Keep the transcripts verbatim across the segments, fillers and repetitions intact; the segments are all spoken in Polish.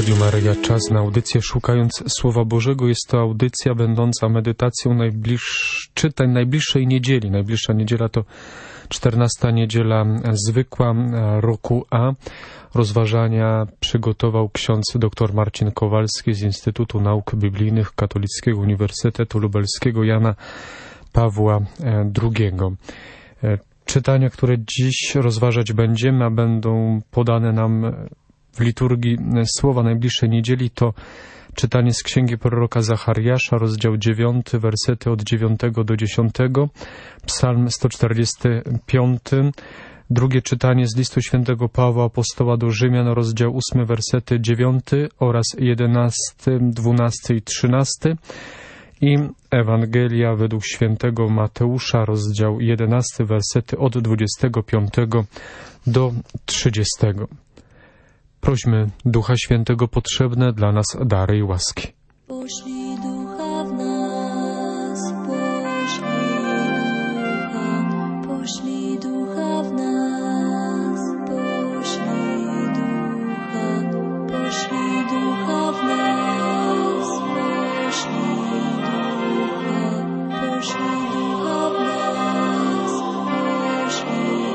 Radiu Maryja, czas na audycję Szukając Słowa Bożego. Jest to audycja będąca medytacją najbliż... czytań najbliższej niedzieli. Najbliższa niedziela to czternasta niedziela zwykła roku A. Rozważania przygotował ksiądz dr Marcin Kowalski z Instytutu Nauk Biblijnych Katolickiego Uniwersytetu Lubelskiego Jana Pawła drugiego. Czytania, które dziś rozważać będziemy, a będą podane nam w liturgii słowa najbliższej niedzieli, to czytanie z księgi proroka Zachariasza, rozdział dziewiąty, wersety od dziewiątego do dziesiątego, psalm sto czterdziesty piąty, drugie czytanie z listu świętego Pawła apostoła do Rzymian, rozdział ósmy, wersety dziewiąty oraz jedenasty, dwunasty i trzynasty, i Ewangelia według świętego Mateusza, rozdział jedenasty, wersety od dwudziestego piątego do trzydziestego. Prośmy Ducha Świętego potrzebne dla nas dary i łaski. Poślij Ducha w nas, poślij Ducha, poślij Ducha w nas, poślij Ducha, poślij Ducha w nas, poślij Ducha, poślij Ducha w nas, poślij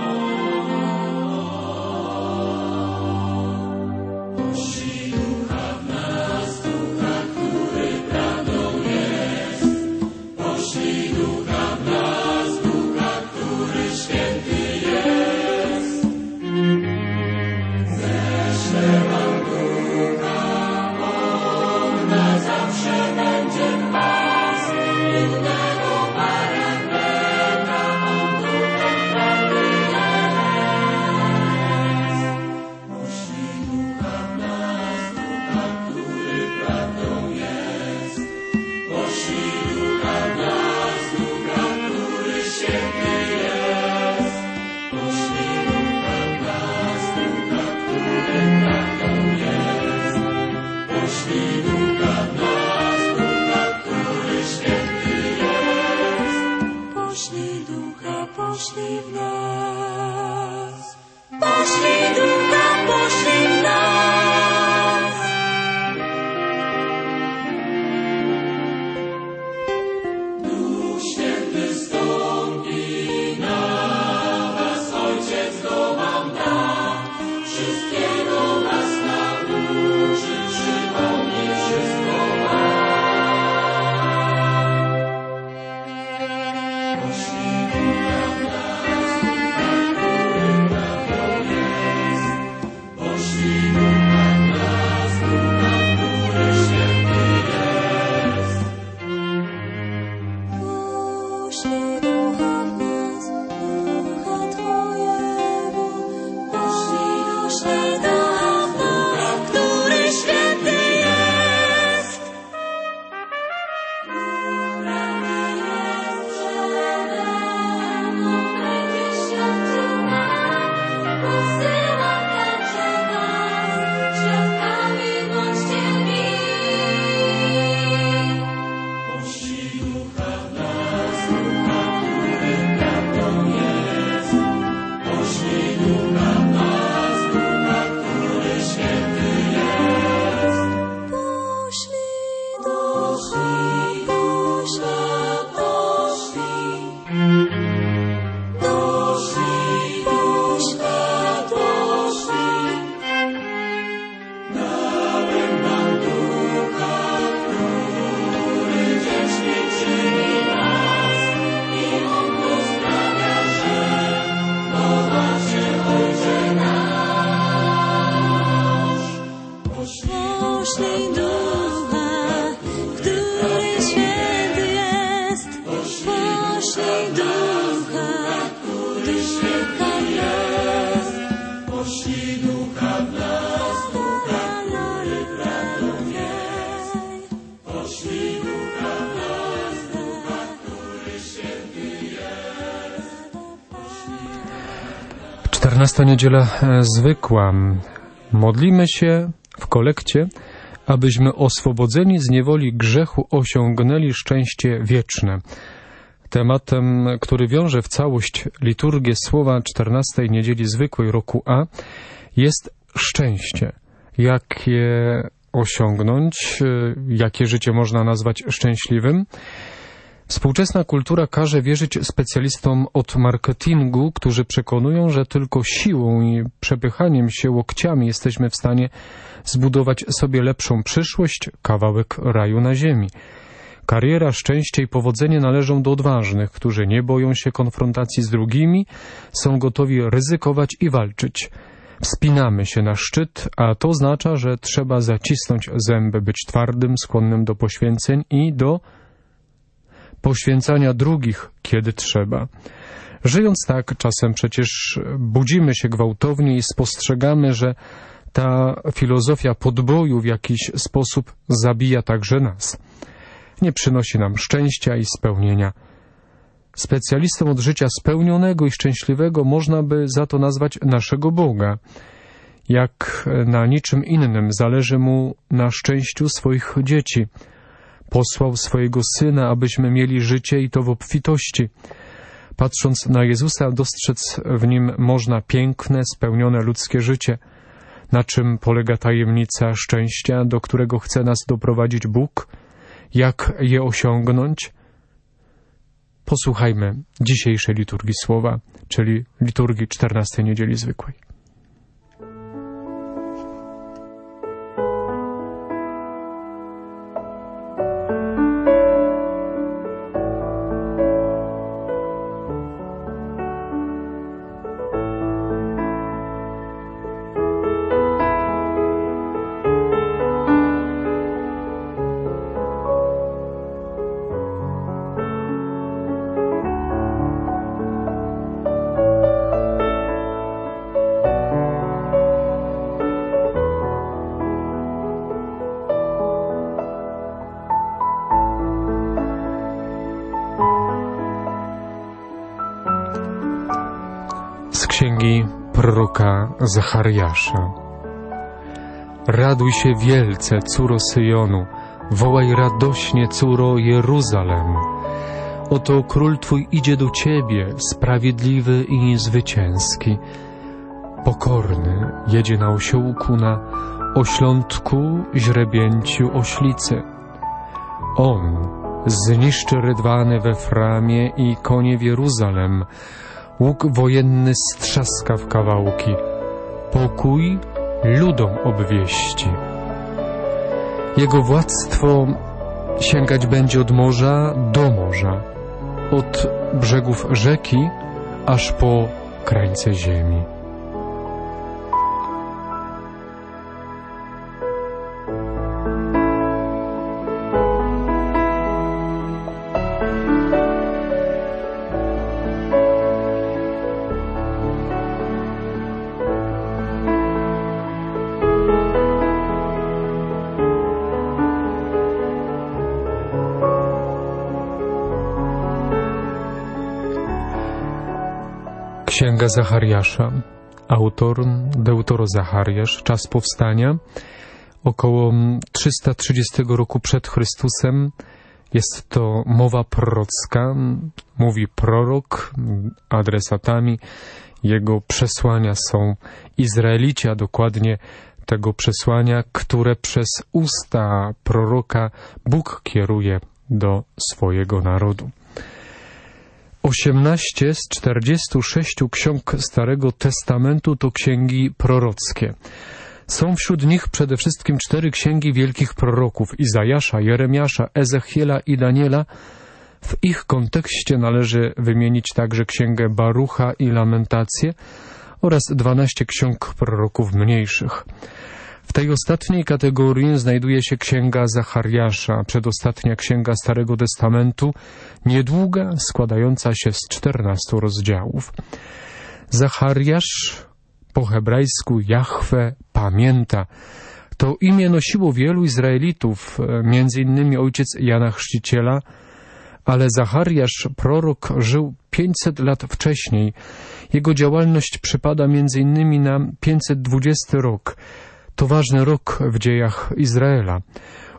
czternasta niedziela zwykła. Modlimy się w kolekcie, abyśmy oswobodzeni z niewoli grzechu osiągnęli szczęście wieczne. Tematem, który wiąże w całość liturgię słowa czternastej niedzieli zwykłej roku A, jest szczęście. jak je osiągnąć, jakie życie można nazwać szczęśliwym. Współczesna kultura każe wierzyć specjalistom od marketingu, którzy przekonują, że tylko siłą i przepychaniem się łokciami jesteśmy w stanie zbudować sobie lepszą przyszłość, kawałek raju na ziemi. Kariera, szczęście i powodzenie należą do odważnych, którzy nie boją się konfrontacji z drugimi, są gotowi ryzykować i walczyć. Wspinamy się na szczyt, a to oznacza, że trzeba zacisnąć zęby, być twardym, skłonnym do poświęceń i do poświęcania drugich, kiedy trzeba. Żyjąc tak, czasem przecież budzimy się gwałtownie i spostrzegamy, że ta filozofia podboju w jakiś sposób zabija także nas. Nie przynosi nam szczęścia i spełnienia. Specjalistą od życia spełnionego i szczęśliwego można by za to nazwać naszego Boga. Jak na niczym innym zależy mu na szczęściu swoich dzieci. Posłał swojego Syna, abyśmy mieli życie i to w obfitości. Patrząc na Jezusa, dostrzec w Nim można piękne, spełnione ludzkie życie. Na czym polega tajemnica szczęścia, do którego chce nas doprowadzić Bóg? Jak je osiągnąć? Posłuchajmy dzisiejszej liturgii słowa, czyli liturgii czternastej niedzieli zwykłej. Z księgi proroka Zachariasza. Raduj się wielce, córo Syjonu, wołaj radośnie, córo Jeruzalem. Oto król Twój idzie do Ciebie, sprawiedliwy i zwycięski. Pokorny jedzie na osiołku, na oślątku źrebięciu oślicy. On zniszczy rydwany we Efraimie i konie w Jeruzalem. Łuk wojenny strzaska w kawałki. Pokój ludom obwieści. Jego władztwo sięgać będzie od morza do morza, od brzegów rzeki aż po krańce ziemi. Księga Zachariasza. Autor Deutero-Zachariasz. Czas powstania około trzysta trzydziestego roku przed Chrystusem. Jest to mowa prorocka. Mówi prorok adresatami. Jego przesłania są Izraelici, a dokładnie tego przesłania, które przez usta proroka Bóg kieruje do swojego narodu. osiemnaście z czterdziestu sześciu ksiąg Starego Testamentu to księgi prorockie. Są wśród nich przede wszystkim cztery księgi wielkich proroków: Izajasza, Jeremiasza, Ezechiela i Daniela. W ich kontekście należy wymienić także księgę Barucha i Lamentację oraz dwanaście ksiąg proroków mniejszych. W tej ostatniej kategorii znajduje się księga Zachariasza, przedostatnia księga Starego Testamentu, niedługa, składająca się z czternastu rozdziałów. Zachariasz, po hebrajsku Jahwe, pamięta. To imię nosiło wielu Izraelitów, między innymi ojciec Jana Chrzciciela, ale Zachariasz, prorok, żył pięćset lat wcześniej. Jego działalność przypada między innymi na pięćset dwudziesty rok. To ważny rok w dziejach Izraela.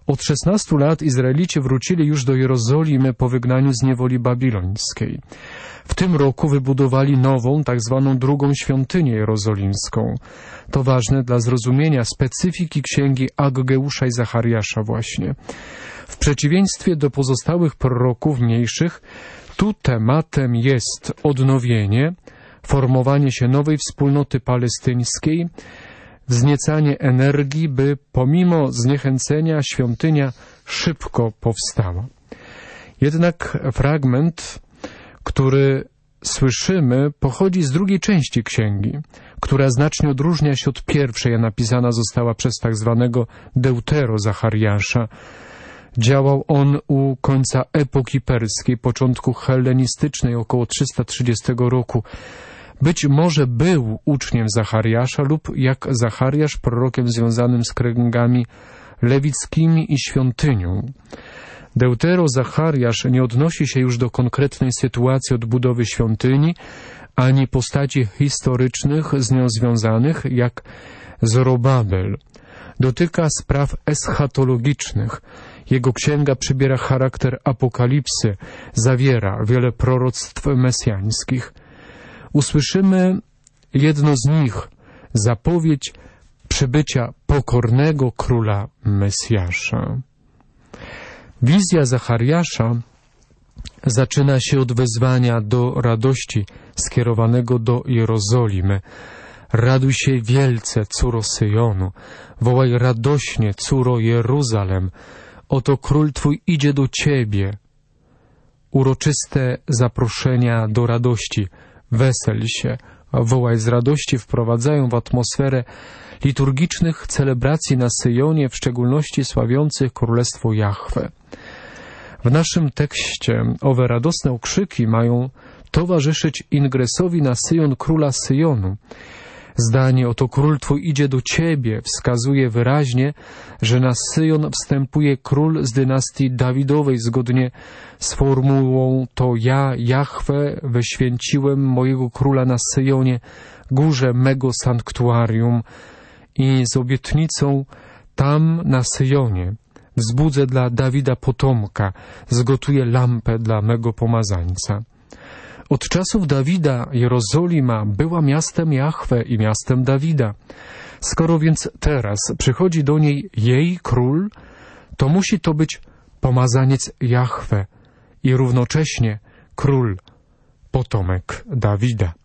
Od szesnastu lat Izraelici wrócili już do Jerozolimy po wygnaniu z niewoli babilońskiej. W tym roku wybudowali nową, tak zwaną drugą świątynię jerozolimską. To ważne dla zrozumienia specyfiki księgi Aggeusza i Zachariasza właśnie. W przeciwieństwie do pozostałych proroków mniejszych, tu tematem jest odnowienie, formowanie się nowej wspólnoty palestyńskiej, wzniecanie energii, by pomimo zniechęcenia świątynia szybko powstała. Jednak fragment, który słyszymy, pochodzi z drugiej części księgi, która znacznie odróżnia się od pierwszej, a napisana została przez tak zwanego Deutero Zachariasza. Działał on u końca epoki perskiej, początku hellenistycznej, około trzysta trzydziestego roku. Być może był uczniem Zachariasza lub jak Zachariasz prorokiem związanym z kręgami lewickimi i świątynią. Deutero Zachariasz nie odnosi się już do konkretnej sytuacji odbudowy świątyni, ani postaci historycznych z nią związanych, jak Zorobabel. Dotyka spraw eschatologicznych. Jego księga przybiera charakter apokalipsy, zawiera wiele proroctw mesjańskich. Usłyszymy jedno z nich, zapowiedź przybycia pokornego króla Mesjasza. Wizja Zachariasza zaczyna się od wezwania do radości skierowanego do Jerozolimy. Raduj się wielce, córo Syjonu, wołaj radośnie, córo Jeruzalem. Oto król twój idzie do ciebie. Uroczyste zaproszenia do radości. Wesel się, wołaj z radości, wprowadzają w atmosferę liturgicznych celebracji na Syjonie, w szczególności sławiących Królestwo Jahwe. W naszym tekście owe radosne okrzyki mają towarzyszyć ingresowi na Syjon króla Syjonu. Zdanie oto król twój idzie do ciebie wskazuje wyraźnie, że na Syjon wstępuje król z dynastii Dawidowej zgodnie z formułą to ja, Jahwe, wyświęciłem mojego króla na Syjonie, górze mego sanktuarium i z obietnicą tam na Syjonie wzbudzę dla Dawida potomka, zgotuję lampę dla mego pomazańca. Od czasów Dawida Jerozolima była miastem Jahwe i miastem Dawida. Skoro więc teraz przychodzi do niej jej król, to musi to być pomazaniec Jahwe i równocześnie król, potomek Dawida.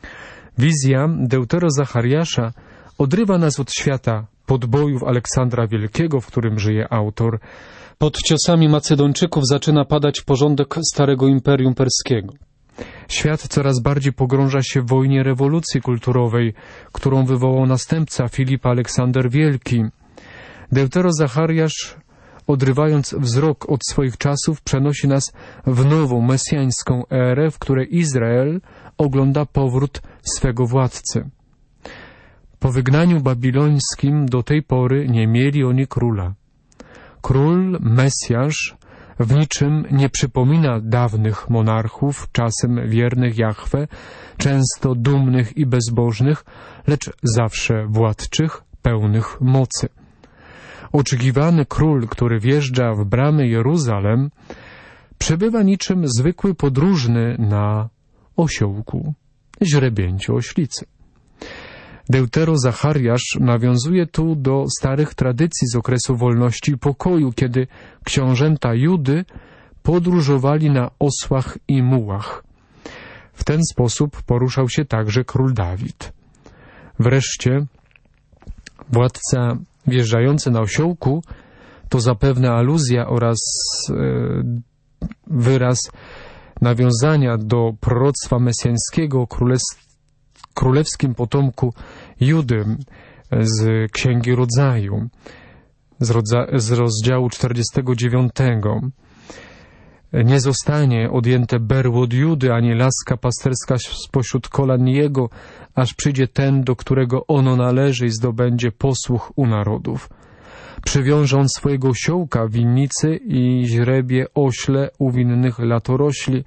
Wizja Deutero Zachariasza odrywa nas od świata podbojów Aleksandra Wielkiego, w którym żyje autor. Pod ciosami Macedończyków zaczyna padać porządek starego imperium perskiego. Świat coraz bardziej pogrąża się w wojnie rewolucji kulturowej, którą wywołał następca Filipa Aleksander Wielki. Deutero Zachariasz, odrywając wzrok od swoich czasów, przenosi nas w nową, mesjańską erę, w której Izrael ogląda powrót swego władcy. Po wygnaniu babilońskim do tej pory nie mieli oni króla. Król, Mesjasz, w niczym nie przypomina dawnych monarchów, czasem wiernych Jahwe, często dumnych i bezbożnych, lecz zawsze władczych, pełnych mocy. Oczekiwany król, który wjeżdża w bramy Jeruzalem, przebywa niczym zwykły podróżny na osiołku, źrebięciu oślicy. Deutero Zachariasz nawiązuje tu do starych tradycji z okresu wolności i pokoju, kiedy książęta Judy podróżowali na osłach i mułach. W ten sposób poruszał się także król Dawid. Wreszcie władca wjeżdżający na osiołku to zapewne aluzja oraz e, wyraz nawiązania do proroctwa mesjańskiego o królestwie królewskim potomku Judy z Księgi Rodzaju, z, rodza, z rozdziału czterdziestego dziewiątego. Nie zostanie odjęte berło od Judy, ani laska pasterska spośród kolan jego, aż przyjdzie ten, do którego ono należy i zdobędzie posłuch u narodów. Przywiąże on swojego osiołka w winnicy i źrebie ośle u winnych latorośli.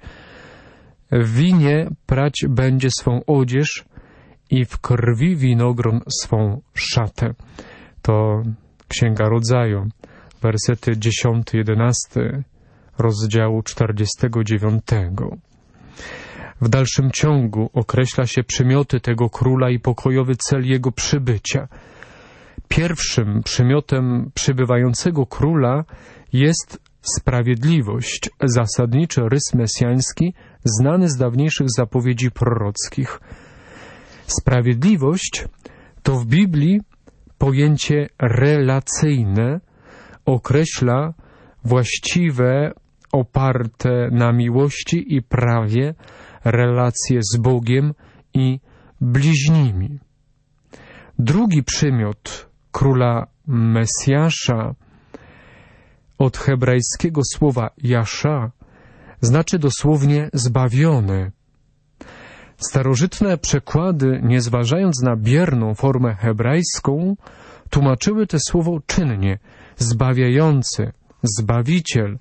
W winie prać będzie swą odzież i w krwi winogron swą szatę. To Księga Rodzaju, wersety dziesiąty jedenasty rozdziału czterdziestego dziewiątego. W dalszym ciągu określa się przymioty tego króla i pokojowy cel jego przybycia. Pierwszym przymiotem przybywającego króla jest sprawiedliwość, zasadniczy rys mesjański, znany z dawniejszych zapowiedzi prorockich. Sprawiedliwość to w Biblii pojęcie relacyjne, określa właściwe, oparte na miłości i prawie relacje z Bogiem i bliźnimi. Drugi przymiot króla Mesjasza od hebrajskiego słowa Jasza znaczy dosłownie zbawiony. Starożytne przekłady, nie zważając na bierną formę hebrajską, tłumaczyły to słowo czynnie: zbawiający, zbawiciel.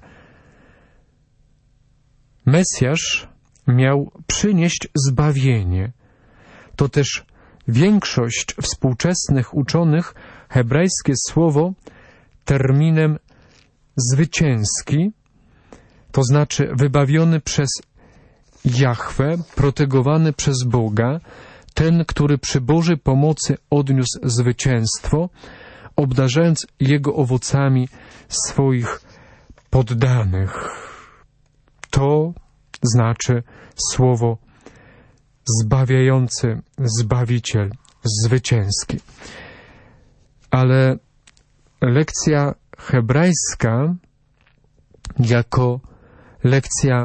Mesjasz miał przynieść zbawienie. To też większość współczesnych uczonych hebrajskie słowo terminem zwycięski, to znaczy wybawiony przez Jahwe, protegowany przez Boga, ten, który przy Bożej pomocy odniósł zwycięstwo, obdarzając jego owocami swoich poddanych. To znaczy słowo zbawiający, zbawiciel, zwycięski. Ale lekcja hebrajska jako lekcja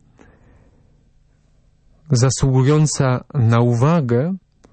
zasługująca na uwagę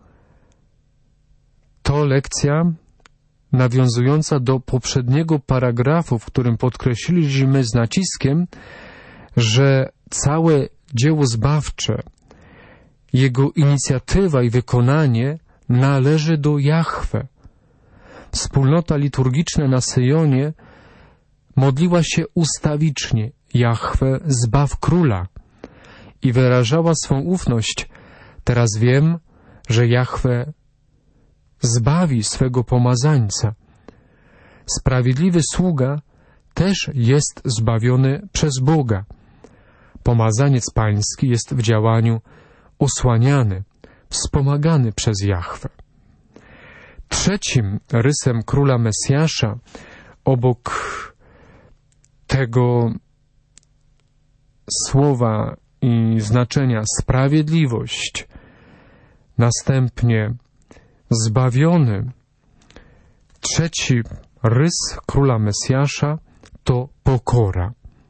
to lekcja nawiązująca do poprzedniego paragrafu, w którym podkreśliliśmy z naciskiem, że całe dzieło zbawcze, jego inicjatywa i wykonanie należy do Jahwe. Wspólnota liturgiczna na Syjonie modliła się ustawicznie: Jahwe, zbaw króla, i wyrażała swą ufność: teraz wiem, że Jahwe zbawi swego pomazańca. Sprawiedliwy sługa też jest zbawiony przez Boga. Pomazaniec pański jest w działaniu osłaniany, wspomagany przez Jahwe. Trzecim rysem króla Mesjasza, obok tego słowa i znaczenia sprawiedliwość, następnie zbawiony, trzeci rys króla Mesjasza to pokora.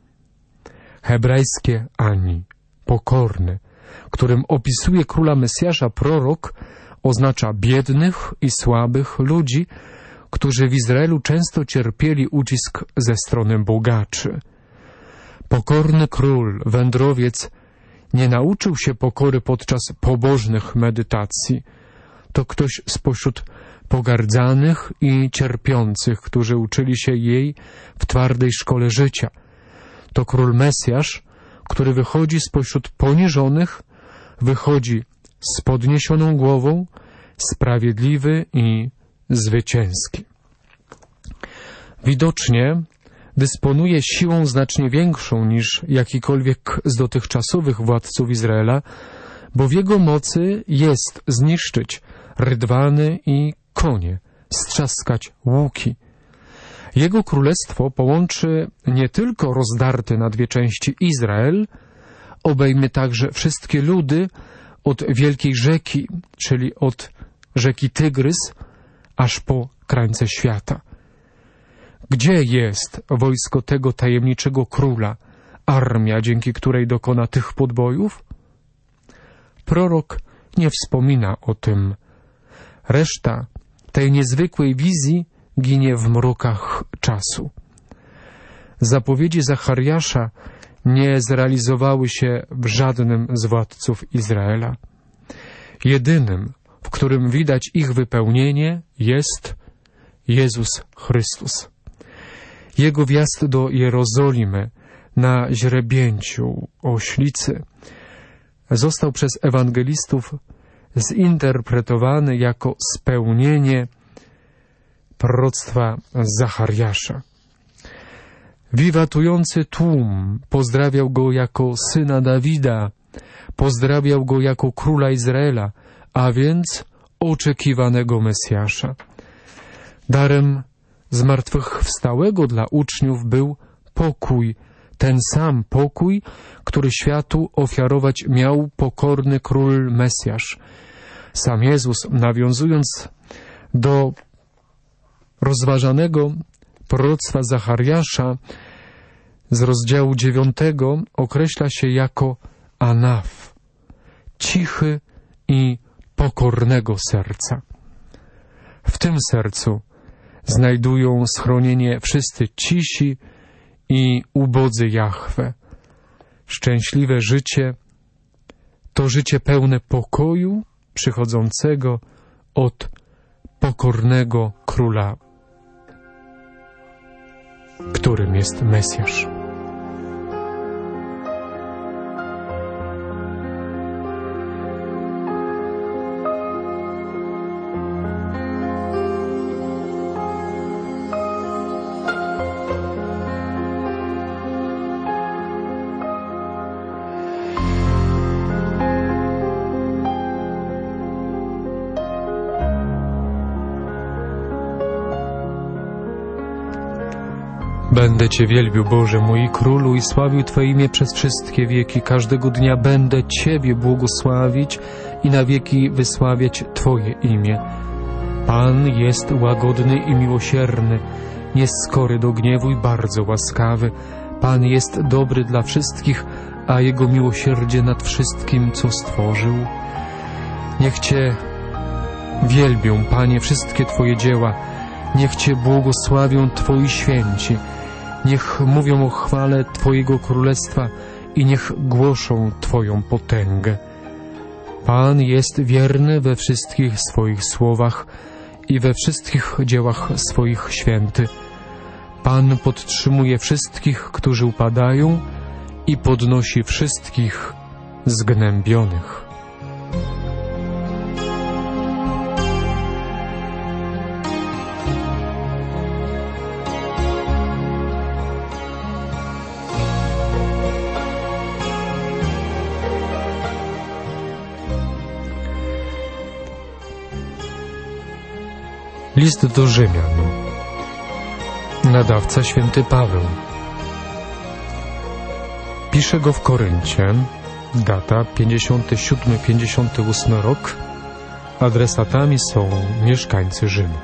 Hebrajskie ani, pokorny, którym opisuje króla Mesjasza prorok, oznacza biednych i słabych ludzi, którzy w Izraelu często cierpieli ucisk ze strony bogaczy. Pokorny król, wędrowiec, nie nauczył się pokory podczas pobożnych medytacji. To ktoś spośród pogardzanych i cierpiących, którzy uczyli się jej w twardej szkole życia. To król Mesjasz, który wychodzi spośród poniżonych, wychodzi z podniesioną głową, sprawiedliwy i zwycięski. Widocznie dysponuje siłą znacznie większą niż jakikolwiek z dotychczasowych władców Izraela, bo w jego mocy jest zniszczyć rydwany i konie, strzaskać łuki. Jego królestwo połączy nie tylko rozdarty na dwie części Izrael, obejmie także wszystkie ludy od wielkiej rzeki, czyli od rzeki Tygrys, aż po krańce świata. Gdzie jest wojsko tego tajemniczego króla, armia, dzięki której dokona tych podbojów? Prorok nie wspomina o tym. Reszta tej niezwykłej wizji ginie w mrokach czasu. Zapowiedzi Zachariasza nie zrealizowały się w żadnym z władców Izraela. Jedynym, w którym widać ich wypełnienie, jest Jezus Chrystus. Jego wjazd do Jerozolimy na źrebięciu oślicy został przez ewangelistów zinterpretowany jako spełnienie proroctwa Zachariasza. Wiwatujący tłum pozdrawiał go jako syna Dawida, pozdrawiał go jako króla Izraela, a więc oczekiwanego Mesjasza. Darem zmartwychwstałego dla uczniów był pokój, ten sam pokój, który światu ofiarować miał pokorny król Mesjasz. Sam Jezus, nawiązując do rozważanego proroctwa Zachariasza z rozdziału dziewiątego, określa się jako Anaf, cichy i pokornego serca. W tym sercu znajdują schronienie wszyscy cisi i ubodzy Jahwe. Szczęśliwe życie to życie pełne pokoju przychodzącego od pokornego króla, którym jest Mesjasz. Będę Cię wielbił, Boże mój Królu, i sławił Twoje imię przez wszystkie wieki. Każdego dnia będę Ciebie błogosławić i na wieki wysławiać Twoje imię. Pan jest łagodny i miłosierny, nieskory do gniewu i bardzo łaskawy. Pan jest dobry dla wszystkich, a Jego miłosierdzie nad wszystkim, co stworzył. Niech Cię wielbią, Panie, wszystkie Twoje dzieła. Niech Cię błogosławią Twoi święci. Niech mówią o chwale Twojego królestwa i niech głoszą Twoją potęgę. Pan jest wierny we wszystkich swoich słowach i we wszystkich dziełach swoich święty. Pan podtrzymuje wszystkich, którzy upadają, i podnosi wszystkich zgnębionych. List do Rzymian. Nadawca święty Paweł. Pisze go w Koryncie. Data pięćdziesiąty siódmy pięćdziesiąty ósmy rok. Adresatami są mieszkańcy Rzymu.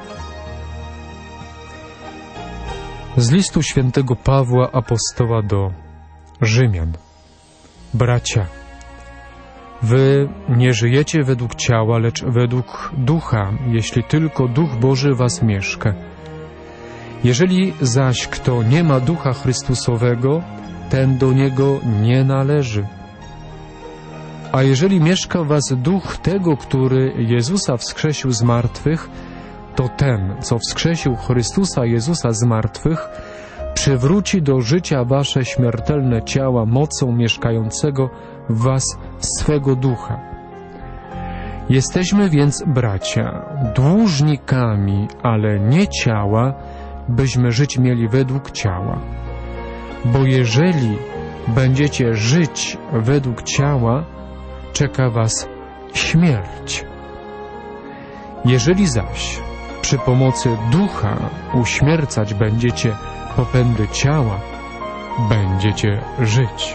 Z listu świętego Pawła apostoła do Rzymian. Bracia, wy nie żyjecie według ciała, lecz według ducha, jeśli tylko Duch Boży was mieszka. Jeżeli zaś kto nie ma Ducha Chrystusowego, ten do Niego nie należy. A jeżeli mieszka w was Duch tego, który Jezusa wskrzesił z martwych, to ten, co wskrzesił Chrystusa Jezusa z martwych, przywróci do życia wasze śmiertelne ciała mocą mieszkającego w was swego Ducha. Jesteśmy więc, bracia, dłużnikami, ale nie ciała, byśmy żyć mieli według ciała. Bo jeżeli będziecie żyć według ciała, czeka was śmierć. Jeżeli zaś przy pomocy Ducha uśmiercać będziecie popędy ciała, będziecie żyć.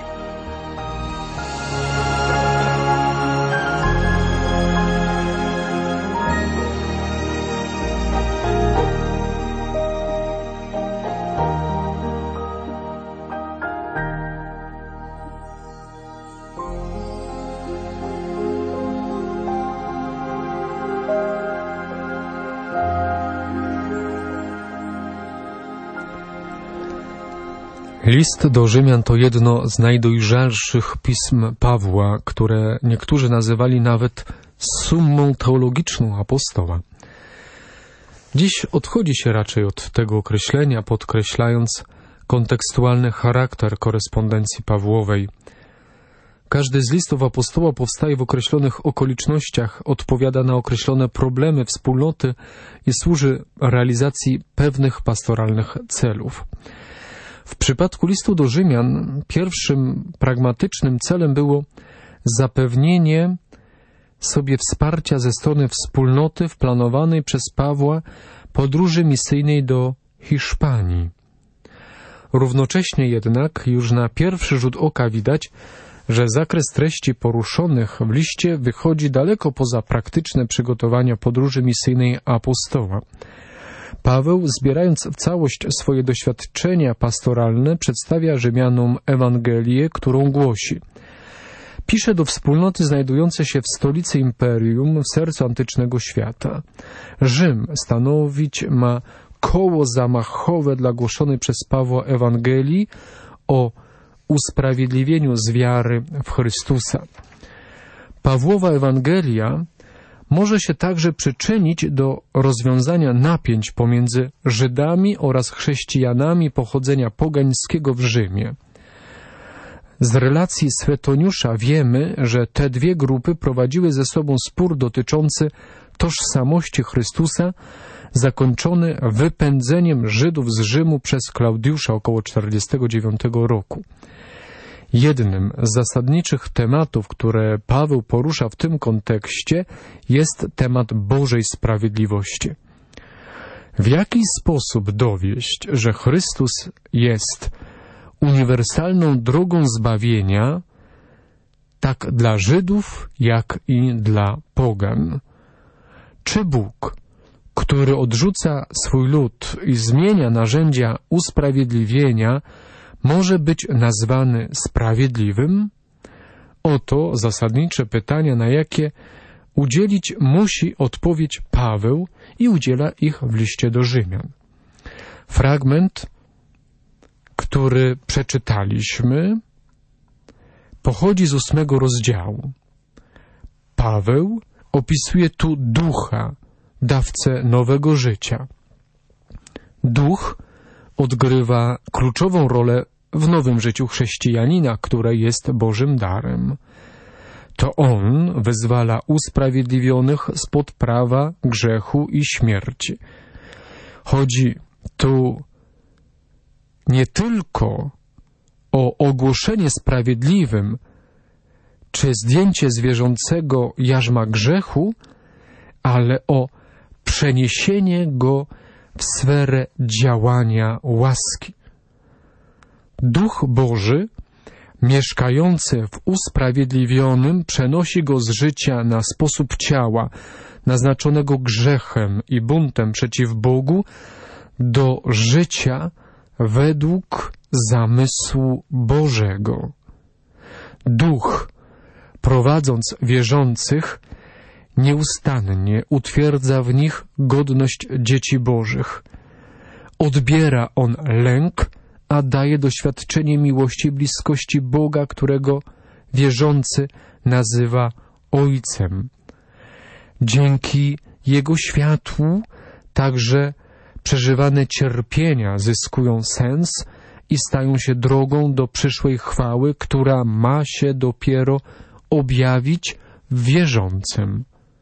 List do Rzymian to jedno z najdojrzalszych pism Pawła, które niektórzy nazywali nawet summą teologiczną apostoła. Dziś odchodzi się raczej od tego określenia, podkreślając kontekstualny charakter korespondencji Pawłowej. Każdy z listów apostoła powstaje w określonych okolicznościach, odpowiada na określone problemy wspólnoty i służy realizacji pewnych pastoralnych celów. W przypadku listu do Rzymian pierwszym pragmatycznym celem było zapewnienie sobie wsparcia ze strony wspólnoty w planowanej przez Pawła podróży misyjnej do Hiszpanii. Równocześnie jednak już na pierwszy rzut oka widać, że zakres treści poruszonych w liście wychodzi daleko poza praktyczne przygotowania podróży misyjnej apostoła. Paweł, zbierając w całość swoje doświadczenia pastoralne, przedstawia Rzymianom Ewangelię, którą głosi. Pisze do wspólnoty znajdującej się w stolicy imperium, w sercu antycznego świata. Rzym stanowić ma koło zamachowe dla głoszonej przez Pawła Ewangelii o usprawiedliwieniu z wiary w Chrystusa. Pawłowa Ewangelia może się także przyczynić do rozwiązania napięć pomiędzy Żydami oraz chrześcijanami pochodzenia pogańskiego w Rzymie. Z relacji Swetoniusza wiemy, że te dwie grupy prowadziły ze sobą spór dotyczący tożsamości Chrystusa, zakończony wypędzeniem Żydów z Rzymu przez Klaudiusza około czterdziestego dziewiątego roku. Jednym z zasadniczych tematów, które Paweł porusza w tym kontekście, jest temat Bożej sprawiedliwości. W jaki sposób dowieść, że Chrystus jest uniwersalną drogą zbawienia, tak dla Żydów, jak i dla pogan? Czy Bóg, który odrzuca swój lud i zmienia narzędzia usprawiedliwienia, może być nazwany sprawiedliwym? Oto zasadnicze pytania, na jakie udzielić musi odpowiedź Paweł i udziela ich w liście do Rzymian. Fragment, który przeczytaliśmy, pochodzi z ósmego rozdziału. Paweł opisuje tu Ducha, dawcę nowego życia. Duch odgrywa kluczową rolę w nowym życiu chrześcijanina, które jest Bożym darem. To On wyzwala usprawiedliwionych spod prawa, grzechu i śmierci. Chodzi tu nie tylko o ogłoszenie sprawiedliwym, czy zdjęcie zwierzącego jarzma grzechu, ale o przeniesienie go w sferę działania łaski. Duch Boży, mieszkający w usprawiedliwionym, przenosi go z życia na sposób ciała, naznaczonego grzechem i buntem przeciw Bogu, do życia według zamysłu Bożego. Duch, prowadząc wierzących, nieustannie utwierdza w nich godność dzieci Bożych. Odbiera on lęk, a daje doświadczenie miłości i bliskości Boga, którego wierzący nazywa Ojcem. Dzięki Jego światłu także przeżywane cierpienia zyskują sens i stają się drogą do przyszłej chwały, która ma się dopiero objawić w wierzącym.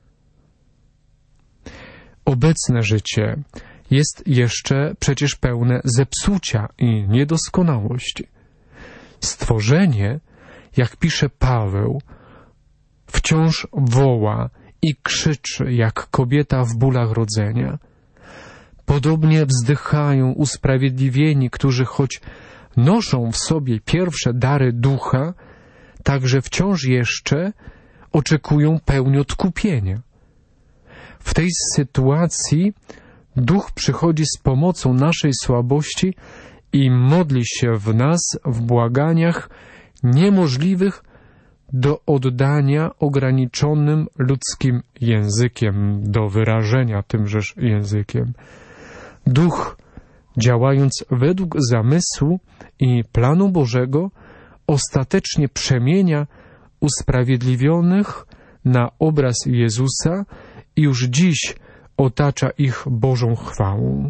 Obecne życie jest jeszcze przecież pełne zepsucia i niedoskonałości. Stworzenie, jak pisze Paweł, wciąż woła i krzyczy jak kobieta w bólach rodzenia. Podobnie wzdychają usprawiedliwieni, którzy choć noszą w sobie pierwsze dary ducha, także wciąż jeszcze oczekują pełni odkupienia. W tej sytuacji Duch przychodzi z pomocą naszej słabości i modli się w nas w błaganiach niemożliwych do oddania ograniczonym ludzkim językiem, do wyrażenia tymżeż językiem. Duch, działając według zamysłu i planu Bożego, ostatecznie przemienia usprawiedliwionych na obraz Jezusa i już dziś otacza ich Bożą chwałą.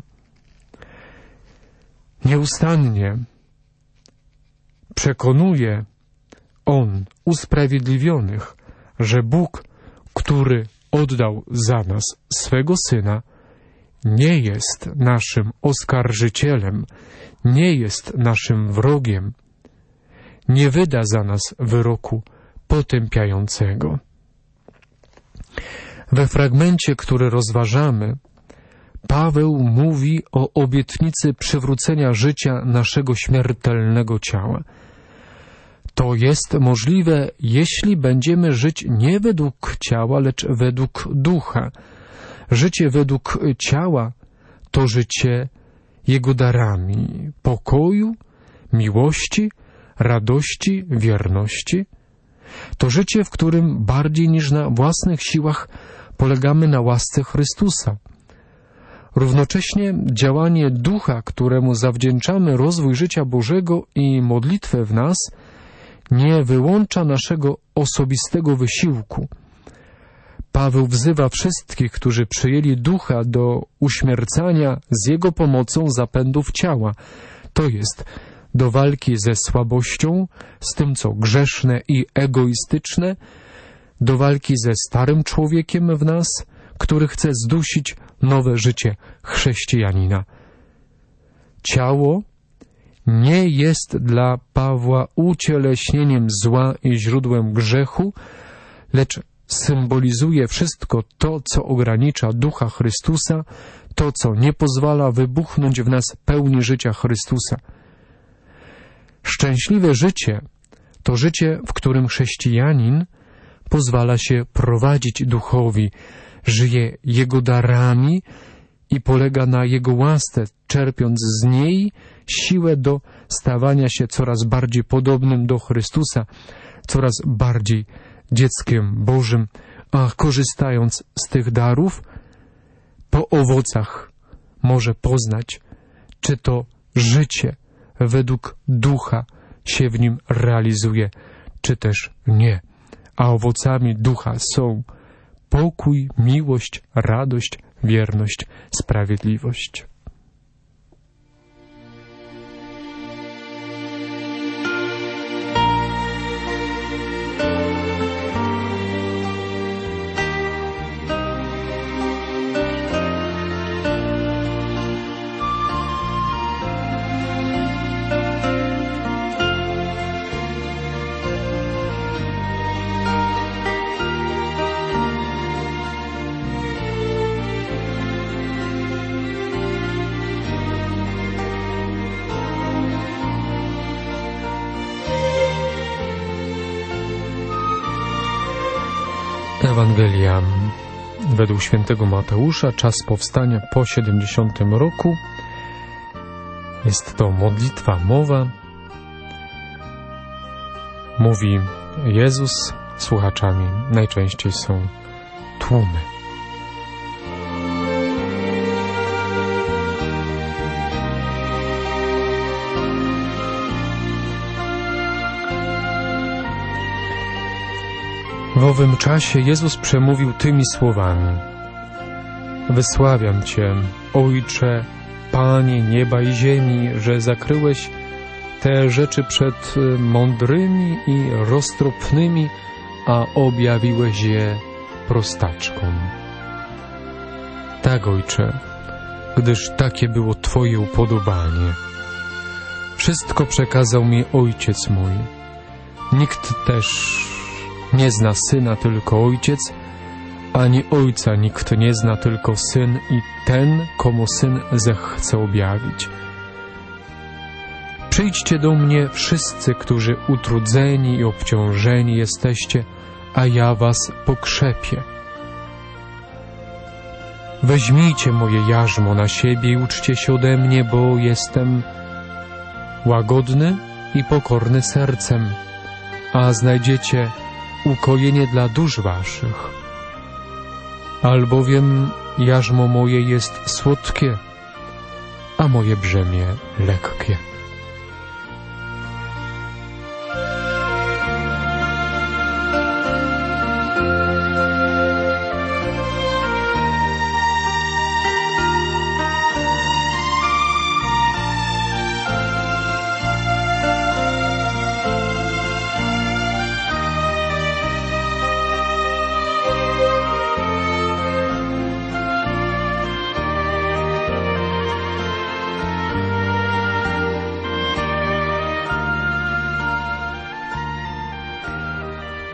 Nieustannie przekonuje On usprawiedliwionych, że Bóg, który oddał za nas swego Syna, nie jest naszym oskarżycielem, nie jest naszym wrogiem, nie wyda za nas wyroku potępiającego. We fragmencie, który rozważamy, Paweł mówi o obietnicy przywrócenia życia naszego śmiertelnego ciała. To jest możliwe, jeśli będziemy żyć nie według ciała, lecz według ducha. Życie według ciała to życie Jego darami pokoju, miłości, radości, wierności. To życie, w którym bardziej niż na własnych siłach polegamy na łasce Chrystusa. Równocześnie działanie ducha, któremu zawdzięczamy rozwój życia Bożego i modlitwę w nas, nie wyłącza naszego osobistego wysiłku. Paweł wzywa wszystkich, którzy przyjęli ducha do uśmiercania z jego pomocą zapędów ciała, to jest do walki ze słabością, z tym co grzeszne i egoistyczne, do walki ze starym człowiekiem w nas, który chce zdusić nowe życie chrześcijanina. Ciało nie jest dla Pawła ucieleśnieniem zła i źródłem grzechu, lecz symbolizuje wszystko to, co ogranicza ducha Chrystusa, to, co nie pozwala wybuchnąć w nas pełni życia Chrystusa. Szczęśliwe życie to życie, w którym chrześcijanin pozwala się prowadzić duchowi, żyje Jego darami i polega na Jego łasce, czerpiąc z niej siłę do stawania się coraz bardziej podobnym do Chrystusa, coraz bardziej dzieckiem Bożym, a korzystając z tych darów, po owocach może poznać, czy to życie według ducha się w nim realizuje, czy też nie. A owocami ducha są pokój, miłość, radość, wierność, sprawiedliwość. Ewangelia według świętego Mateusza, czas powstania po siedemdziesiątym roku. Jest to modlitwa mowa. Mówi Jezus, słuchaczami najczęściej są tłumy. W owym czasie Jezus przemówił tymi słowami: Wysławiam Cię, Ojcze, Panie nieba i ziemi, że zakryłeś te rzeczy przed mądrymi i roztropnymi, a objawiłeś je prostaczkom. Tak, Ojcze, gdyż takie było Twoje upodobanie. Wszystko przekazał mi Ojciec mój. Nikt też nie zna Syna, tylko Ojciec, ani Ojca nikt nie zna, tylko Syn i ten, komu Syn zechce objawić. Przyjdźcie do mnie wszyscy, którzy utrudzeni i obciążeni jesteście, a ja was pokrzepię. Weźmijcie moje jarzmo na siebie i uczcie się ode mnie, bo jestem łagodny i pokorny sercem, a znajdziecie ukojenie dla dusz waszych. Albowiem jarzmo moje jest słodkie, a moje brzemię lekkie.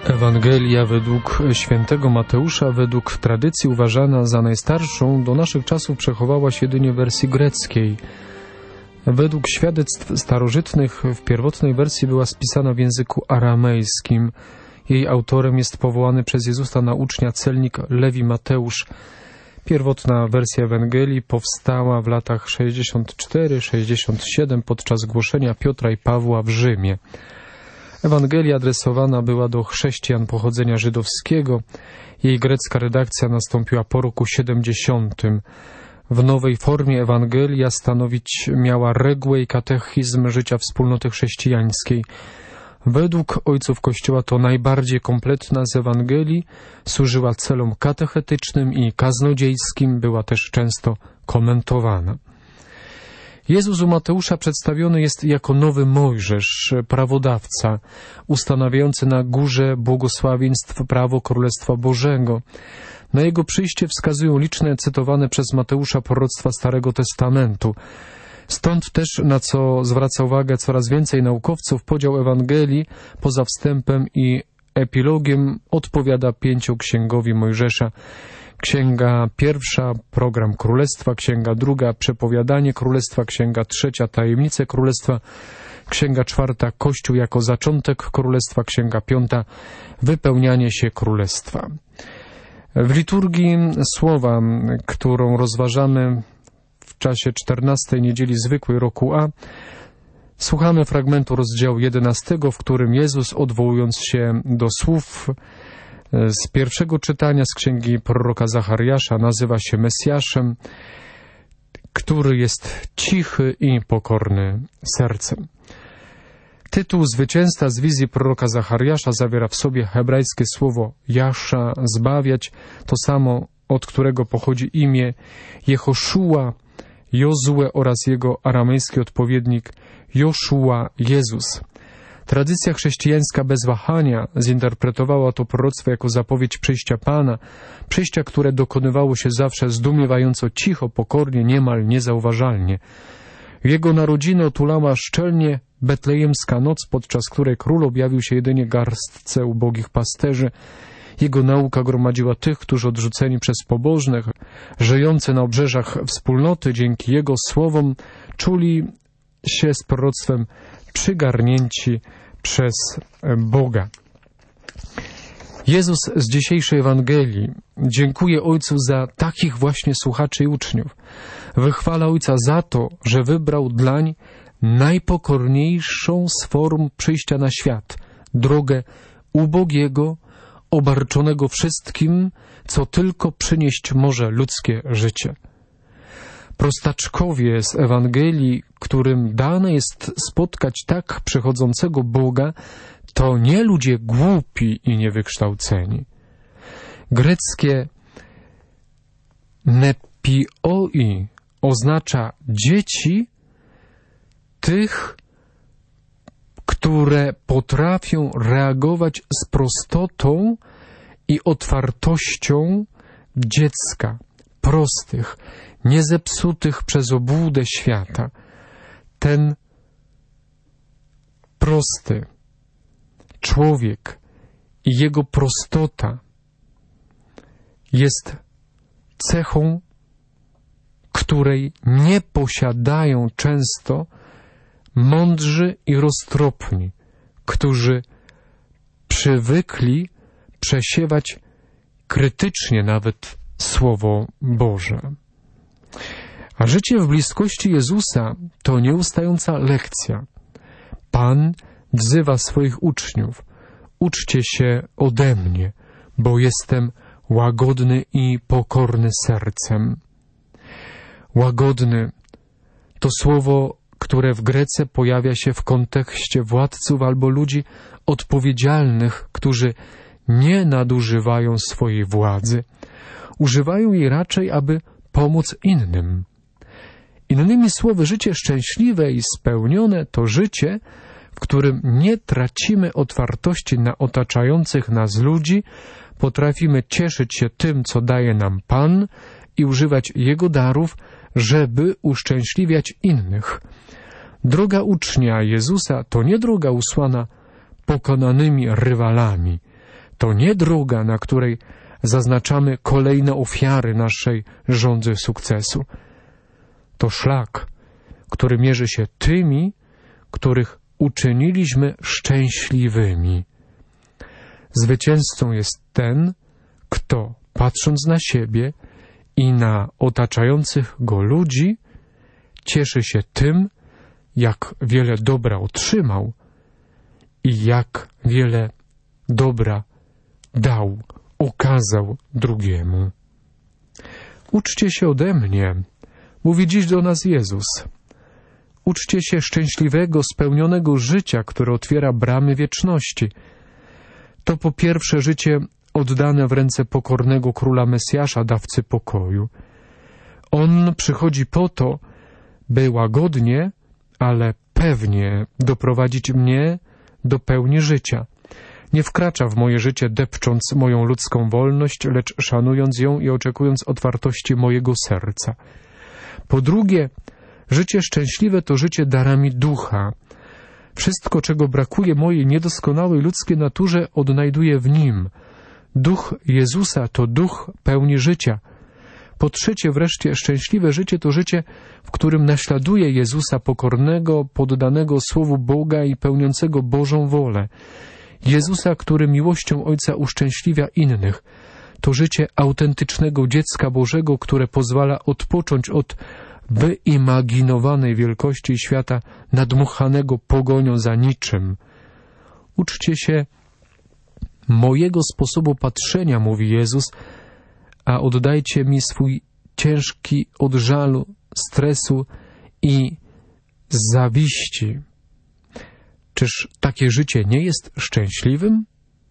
Ewangelia według świętego Mateusza, według tradycji uważana za najstarszą, do naszych czasów przechowała się jedynie w wersji greckiej. Według świadectw starożytnych w pierwotnej wersji była spisana w języku aramejskim. Jej autorem jest powołany przez Jezusa na ucznia celnik Lewi Mateusz. Pierwotna wersja Ewangelii powstała w latach sześćdziesiąt cztery sześćdziesiąt siedem podczas głoszenia Piotra i Pawła w Rzymie. Ewangelia adresowana była do chrześcijan pochodzenia żydowskiego. Jej grecka redakcja nastąpiła po roku siedemdziesiątym. W nowej formie Ewangelia stanowić miała regułę i katechizm życia wspólnoty chrześcijańskiej. Według ojców Kościoła to najbardziej kompletna z Ewangelii, służyła celom katechetycznym i kaznodziejskim, była też często komentowana. Jezus u Mateusza przedstawiony jest jako nowy Mojżesz, prawodawca, ustanawiający na górze błogosławieństw prawo Królestwa Bożego. Na jego przyjście wskazują liczne cytowane przez Mateusza proroctwa Starego Testamentu. Stąd też, na co zwraca uwagę coraz więcej naukowców, podział Ewangelii poza wstępem i epilogiem odpowiada pięcioksięgowi Mojżesza. Księga pierwsza, program Królestwa, księga druga, przepowiadanie Królestwa, księga trzecia, tajemnice Królestwa, księga czwarta, Kościół jako zaczątek Królestwa, księga piąta, wypełnianie się Królestwa. W liturgii słowa, którą rozważamy w czasie czternastej niedzieli zwykłej roku A, słuchamy fragmentu rozdziału jedenastego, w którym Jezus, odwołując się do słów z pierwszego czytania z księgi proroka Zachariasza, nazywa się Mesjaszem, który jest cichy i pokorny sercem. Tytuł zwycięzca z wizji proroka Zachariasza zawiera w sobie hebrajskie słowo Jasza, zbawiać, to samo, od którego pochodzi imię Jehoszua, Jozue oraz jego aramejski odpowiednik Joszua, Jezus. Tradycja chrześcijańska bez wahania zinterpretowała to proroctwo jako zapowiedź przyjścia Pana, przyjścia, które dokonywało się zawsze zdumiewająco cicho, pokornie, niemal niezauważalnie. Jego narodziny otulała szczelnie betlejemska noc, podczas której król objawił się jedynie garstce ubogich pasterzy. Jego nauka gromadziła tych, którzy odrzuceni przez pobożnych, żyjący na obrzeżach wspólnoty, dzięki jego słowom czuli się z proroctwem przygarnięci przez Boga. Jezus z dzisiejszej Ewangelii dziękuje Ojcu za takich właśnie słuchaczy i uczniów. Wychwala Ojca za to, że wybrał dlań najpokorniejszą z form przyjścia na świat, drogę ubogiego, obarczonego wszystkim, co tylko przynieść może ludzkie życie. Prostaczkowie z Ewangelii, którym dane jest spotkać tak przychodzącego Boga, to nie ludzie głupi i niewykształceni. Greckie nepioi oznacza dzieci tych, które potrafią reagować z prostotą i otwartością dziecka, prostych, niezepsutych przez obłudę świata. Ten prosty człowiek i jego prostota jest cechą, której nie posiadają często mądrzy i roztropni, którzy przywykli przesiewać krytycznie nawet Słowo Boże. A życie w bliskości Jezusa to nieustająca lekcja. Pan wzywa swoich uczniów: uczcie się ode mnie, bo jestem łagodny i pokorny sercem. Łagodny to słowo, które w Grece pojawia się w kontekście władców albo ludzi odpowiedzialnych, którzy nie nadużywają swojej władzy. Używają jej raczej, aby pomóc innym. Innymi słowy, życie szczęśliwe i spełnione to życie, w którym nie tracimy otwartości na otaczających nas ludzi, potrafimy cieszyć się tym, co daje nam Pan i używać Jego darów, żeby uszczęśliwiać innych. Droga ucznia Jezusa to nie droga usłana pokonanymi rywalami. To nie droga, na której zaznaczamy kolejne ofiary naszej żądzy sukcesu. To szlak, który mierzy się tymi, których uczyniliśmy szczęśliwymi. Zwycięzcą jest ten, kto, patrząc na siebie i na otaczających go ludzi, cieszy się tym, jak wiele dobra otrzymał i jak wiele dobra dał, okazał drugiemu. Uczcie się ode mnie, mówi dziś do nas Jezus. Uczcie się szczęśliwego, spełnionego życia, które otwiera bramy wieczności. To po pierwsze życie oddane w ręce pokornego Króla Mesjasza, dawcy pokoju. On przychodzi po to, by łagodnie, ale pewnie doprowadzić mnie do pełni życia. Nie wkracza w moje życie, depcząc moją ludzką wolność, lecz szanując ją i oczekując otwartości mojego serca. Po drugie, życie szczęśliwe to życie darami ducha. Wszystko, czego brakuje mojej niedoskonałej ludzkiej naturze, odnajduję w Nim. Duch Jezusa to duch pełni życia. Po trzecie wreszcie, szczęśliwe życie to życie, w którym naśladuję Jezusa pokornego, poddanego Słowu Boga i pełniącego Bożą wolę. Jezusa, który miłością Ojca uszczęśliwia innych. To życie autentycznego dziecka Bożego, które pozwala odpocząć od wyimaginowanej wielkości świata nadmuchanego pogonią za niczym. Uczcie się mojego sposobu patrzenia, mówi Jezus, a oddajcie mi swój ciężki od żalu, stresu i zawiści. Czyż takie życie nie jest szczęśliwym?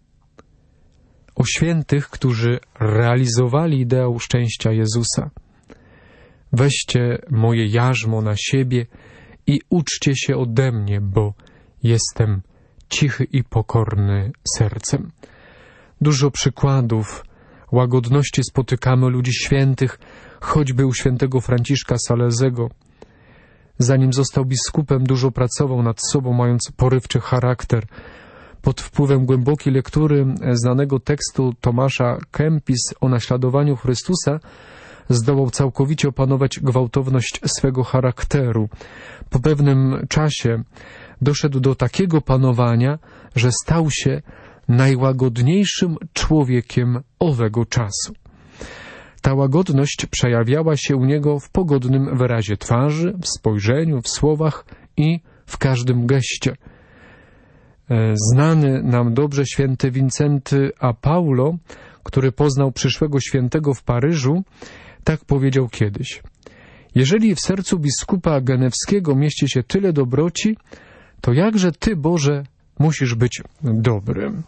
O świętych, którzy realizowali ideał szczęścia Jezusa. Weźcie moje jarzmo na siebie i uczcie się ode mnie, bo jestem cichy i pokorny sercem. Dużo przykładów łagodności spotykamy ludzi świętych, choćby u świętego Franciszka Salezego. Zanim został biskupem, dużo pracował nad sobą, mając porywczy charakter. Pod wpływem głębokiej lektury znanego tekstu Tomasza Kempis o naśladowaniu Chrystusa zdołał całkowicie opanować gwałtowność swego charakteru. Po pewnym czasie doszedł do takiego panowania, że stał się najłagodniejszym człowiekiem owego czasu. Ta łagodność przejawiała się u niego w pogodnym wyrazie twarzy, w spojrzeniu, w słowach i w każdym geście. Znany nam dobrze święty Wincenty a Paulo, który poznał przyszłego świętego w Paryżu, tak powiedział kiedyś: jeżeli w sercu biskupa genewskiego mieści się tyle dobroci, to jakże Ty, Boże, musisz być dobrym.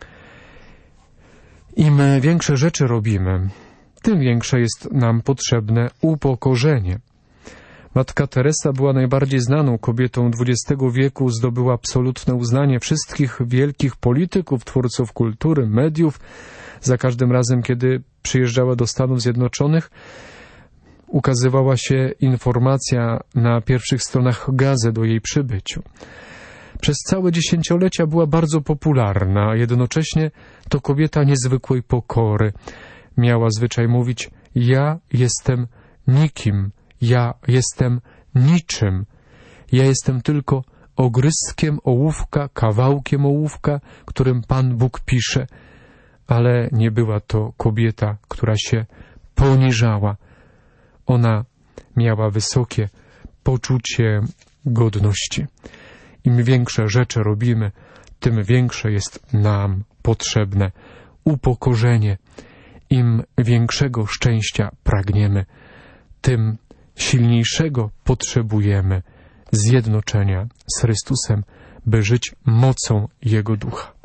Im większe rzeczy robimy, tym większe jest nam potrzebne upokorzenie. Matka Teresa była najbardziej znaną kobietą dwudziestego wieku, zdobyła absolutne uznanie wszystkich wielkich polityków, twórców kultury, mediów. Za każdym razem, kiedy przyjeżdżała do Stanów Zjednoczonych, ukazywała się informacja na pierwszych stronach gazet o jej przybyciu. Przez całe dziesięciolecia była bardzo popularna, a jednocześnie to kobieta niezwykłej pokory. Miała zwyczaj mówić: ja jestem nikim, ja jestem niczym, ja jestem tylko ogryzkiem ołówka, kawałkiem ołówka, którym Pan Bóg pisze. Ale nie była to kobieta, która się poniżała. Ona miała wysokie poczucie godności. Im większe rzeczy robimy, tym większe jest nam potrzebne upokorzenie. Im większego szczęścia pragniemy, tym silniejszego potrzebujemy zjednoczenia z Chrystusem, by żyć mocą Jego Ducha.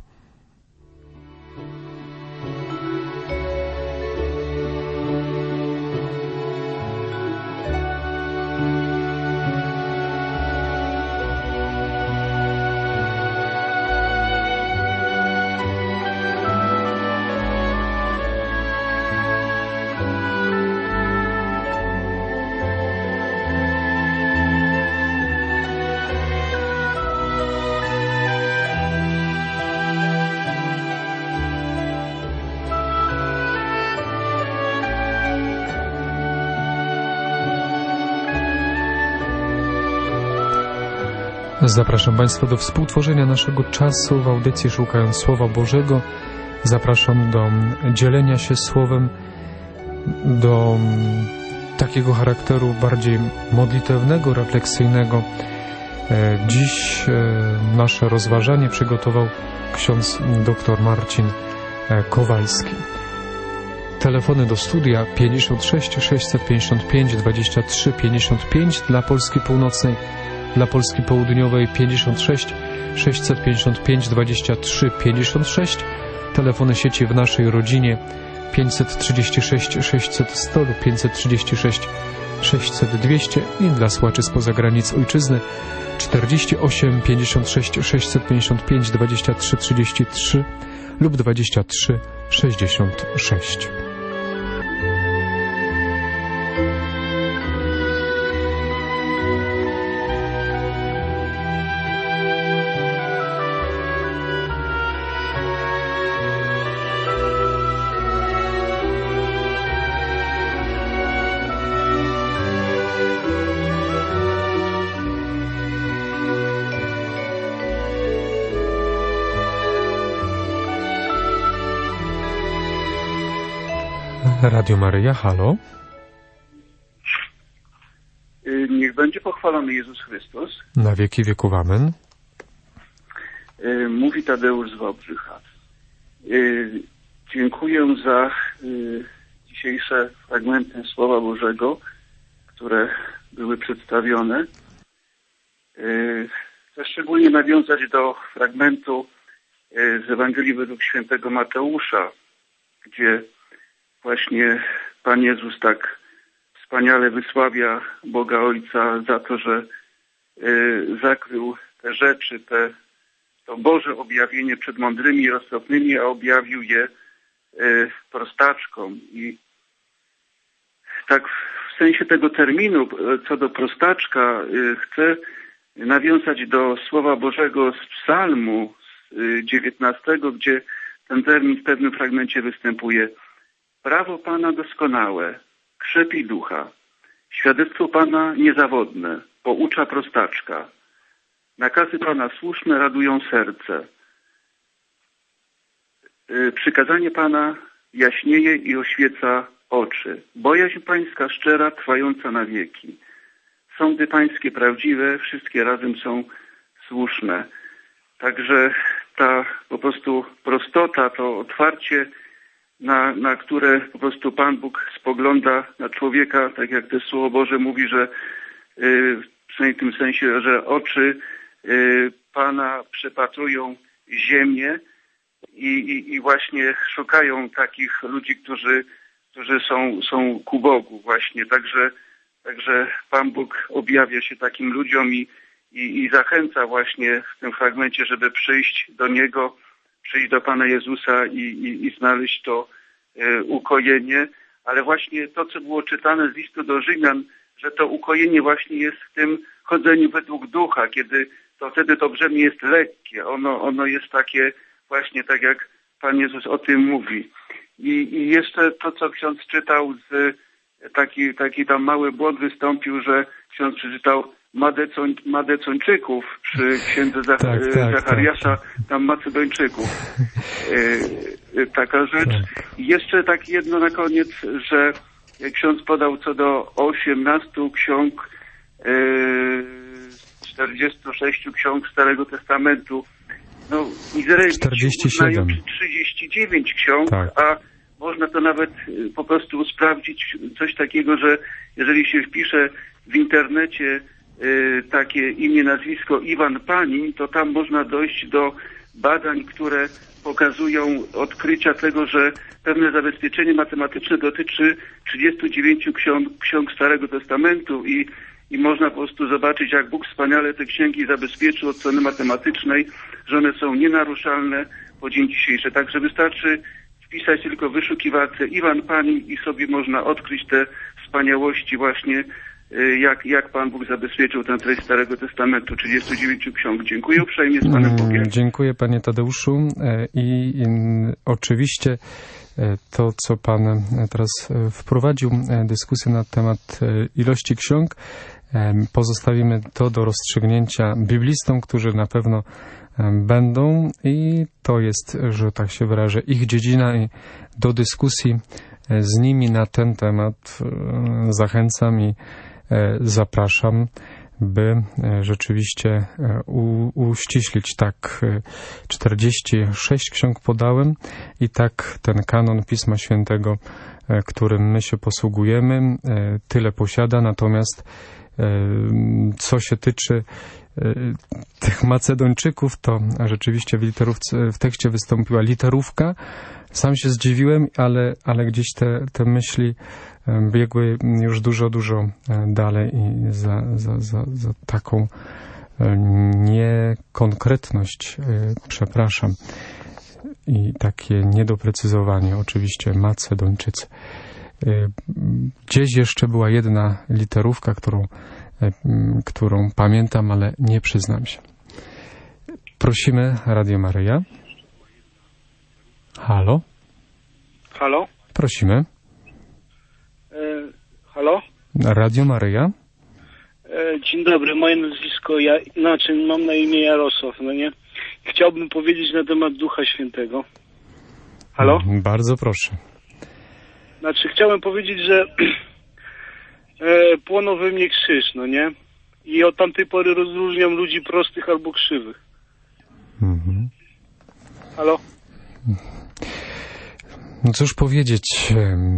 Zapraszam Państwa do współtworzenia naszego czasu w audycji Szukając Słowa Bożego. Zapraszam do dzielenia się Słowem, do takiego charakteru bardziej modlitewnego, refleksyjnego. Dziś nasze rozważanie przygotował ksiądz dr Marcin Kowalski. Telefony do studia pięćdziesiąt sześć sześćset pięćdziesiąt pięć dwadzieścia trzy pięćdziesiąt pięć dla Polski Północnej, dla Polski Południowej pięćdziesiąt sześć sześćset pięćdziesiąt pięć dwadzieścia trzy pięćdziesiąt sześć. Telefony sieci w naszej rodzinie pięćset trzydzieści sześć sześćset sto lub pięćset trzydzieści sześć sześćset dwieście i dla słuchaczy spoza granic ojczyzny czterdzieści osiem pięćdziesiąt sześć sześćset pięćdziesiąt pięć dwadzieścia trzy trzydzieści trzy lub dwadzieścia trzy sześćdziesiąt sześć. Radio Maryja, halo. Niech będzie pochwalony Jezus Chrystus. Na wieki wieków, amen. Mówi Tadeusz z Wałbrzycha. Dziękuję za dzisiejsze fragmenty Słowa Bożego, które były przedstawione. Chcę szczególnie nawiązać do fragmentu z Ewangelii według świętego Mateusza, gdzie właśnie Pan Jezus tak wspaniale wysławia Boga Ojca za to, że y, zakrył te rzeczy, te, to Boże objawienie przed mądrymi i roztropnymi, a objawił je y, prostaczkom. I tak w sensie tego terminu, co do prostaczka, y, chcę nawiązać do Słowa Bożego z Psalmu y, dziewiętnastego, gdzie ten termin w pewnym fragmencie występuje. Prawo Pana doskonałe, krzepi ducha. Świadectwo Pana niezawodne, poucza prostaczka. Nakazy Pana słuszne radują serce. Przykazanie Pana jaśnieje i oświeca oczy. Bojaźń Pańska szczera, trwająca na wieki. Sądy Pańskie prawdziwe, wszystkie razem są słuszne. Także ta po prostu prostota, to otwarcie, Na, na które po prostu Pan Bóg spogląda na człowieka, tak jak to Słowo Boże mówi, że yy, przynajmniej w tym sensie, że oczy yy, Pana przepatrują ziemię i, i, i właśnie szukają takich ludzi, którzy, którzy są, są ku Bogu właśnie. Także, także Pan Bóg objawia się takim ludziom i, i, i zachęca właśnie w tym fragmencie, żeby przyjść do Niego, przyjść do Pana Jezusa i, i, i znaleźć to e, ukojenie, ale właśnie to, co było czytane z listu do Rzymian, że to ukojenie właśnie jest w tym chodzeniu według ducha, kiedy to wtedy to brzemię jest lekkie, ono, ono jest takie właśnie tak, jak Pan Jezus o tym mówi. I, i jeszcze to, co ksiądz czytał, z taki, taki tam mały błąd wystąpił, że ksiądz przeczytał Madecoń, Madecończyków przy księdze Zach tak, tak, Zachariasza, tak, tak. Tam Macedończyków. E, taka rzecz. Tak. I jeszcze tak jedno na koniec, że ksiądz podał co do osiemnastu ksiąg, e, czterdziestu sześciu ksiąg Starego Testamentu. No, Izraelici uznają trzydzieści dziewięć ksiąg, tak. A można to nawet po prostu sprawdzić coś takiego, że jeżeli się wpisze w internecie y, takie imię, nazwisko Iwan Panin, to tam można dojść do badań, które pokazują odkrycia tego, że pewne zabezpieczenie matematyczne dotyczy trzydziestu dziewięciu ksiąg, ksiąg Starego Testamentu i, i można po prostu zobaczyć, jak Bóg wspaniale te księgi zabezpieczył od strony matematycznej, że one są nienaruszalne po dzień dzisiejszy. Także wystarczy wpisać tylko w wyszukiwarce Iwan Panin i sobie można odkryć te wspaniałości właśnie, jak, jak Pan Bóg zabezpieczył tę treść Starego Testamentu, trzydziestu dziewięciu ksiąg. Dziękuję uprzejmie, z Panem Bogiem. Dziękuję, Panie Tadeuszu. I, i oczywiście to, co Pan teraz wprowadził, dyskusję na temat ilości ksiąg, Pozostawimy to do rozstrzygnięcia biblistom, którzy na pewno będą i to jest, że tak się wyrażę, ich dziedzina i do dyskusji z nimi na ten temat zachęcam i zapraszam, by rzeczywiście u, uściślić. Tak, czterdzieści sześć ksiąg podałem i tak ten kanon Pisma Świętego, którym my się posługujemy, tyle posiada, natomiast co się tyczy tych Macedończyków, to rzeczywiście w, literówce, w tekście wystąpiła literówka. Sam się zdziwiłem, ale, ale gdzieś te, te myśli biegły już dużo, dużo dalej i za, za, za, za taką niekonkretność przepraszam i takie niedoprecyzowanie oczywiście Macedończycy. Gdzieś jeszcze była jedna literówka, którą, którą pamiętam, ale nie przyznam się. Prosimy Radio Maryja. Halo? Halo? Prosimy. E, halo? Radio Maryja. E, dzień dobry, moje nazwisko, ja, znaczy mam na imię Jarosław, no nie? Chciałbym powiedzieć na temat Ducha Świętego. Halo? Bardzo proszę. Znaczy chciałem powiedzieć, że e, płonął we mnie krzyż, no nie? I od tamtej pory rozróżniam ludzi prostych albo krzywych. Mhm. Halo? No cóż powiedzieć,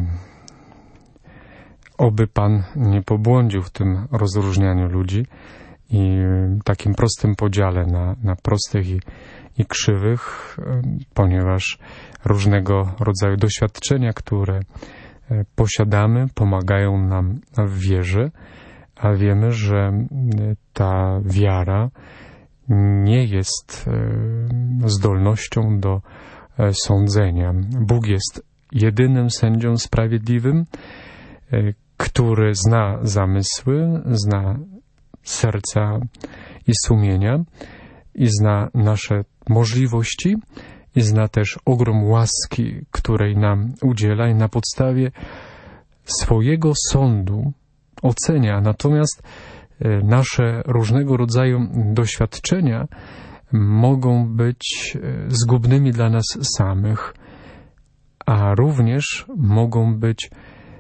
oby Pan nie pobłądził w tym rozróżnianiu ludzi i takim prostym podziale na, na prostych i, i krzywych, ponieważ różnego rodzaju doświadczenia, które posiadamy, pomagają nam w wierze, a wiemy, że ta wiara nie jest zdolnością do sądzenia. Bóg jest jedynym sędzią sprawiedliwym, który zna zamysły, zna serca i sumienia i zna nasze możliwości i zna też ogrom łaski, której nam udziela i na podstawie swojego sądu ocenia. Natomiast nasze różnego rodzaju doświadczenia mogą być zgubnymi dla nas samych, a również mogą być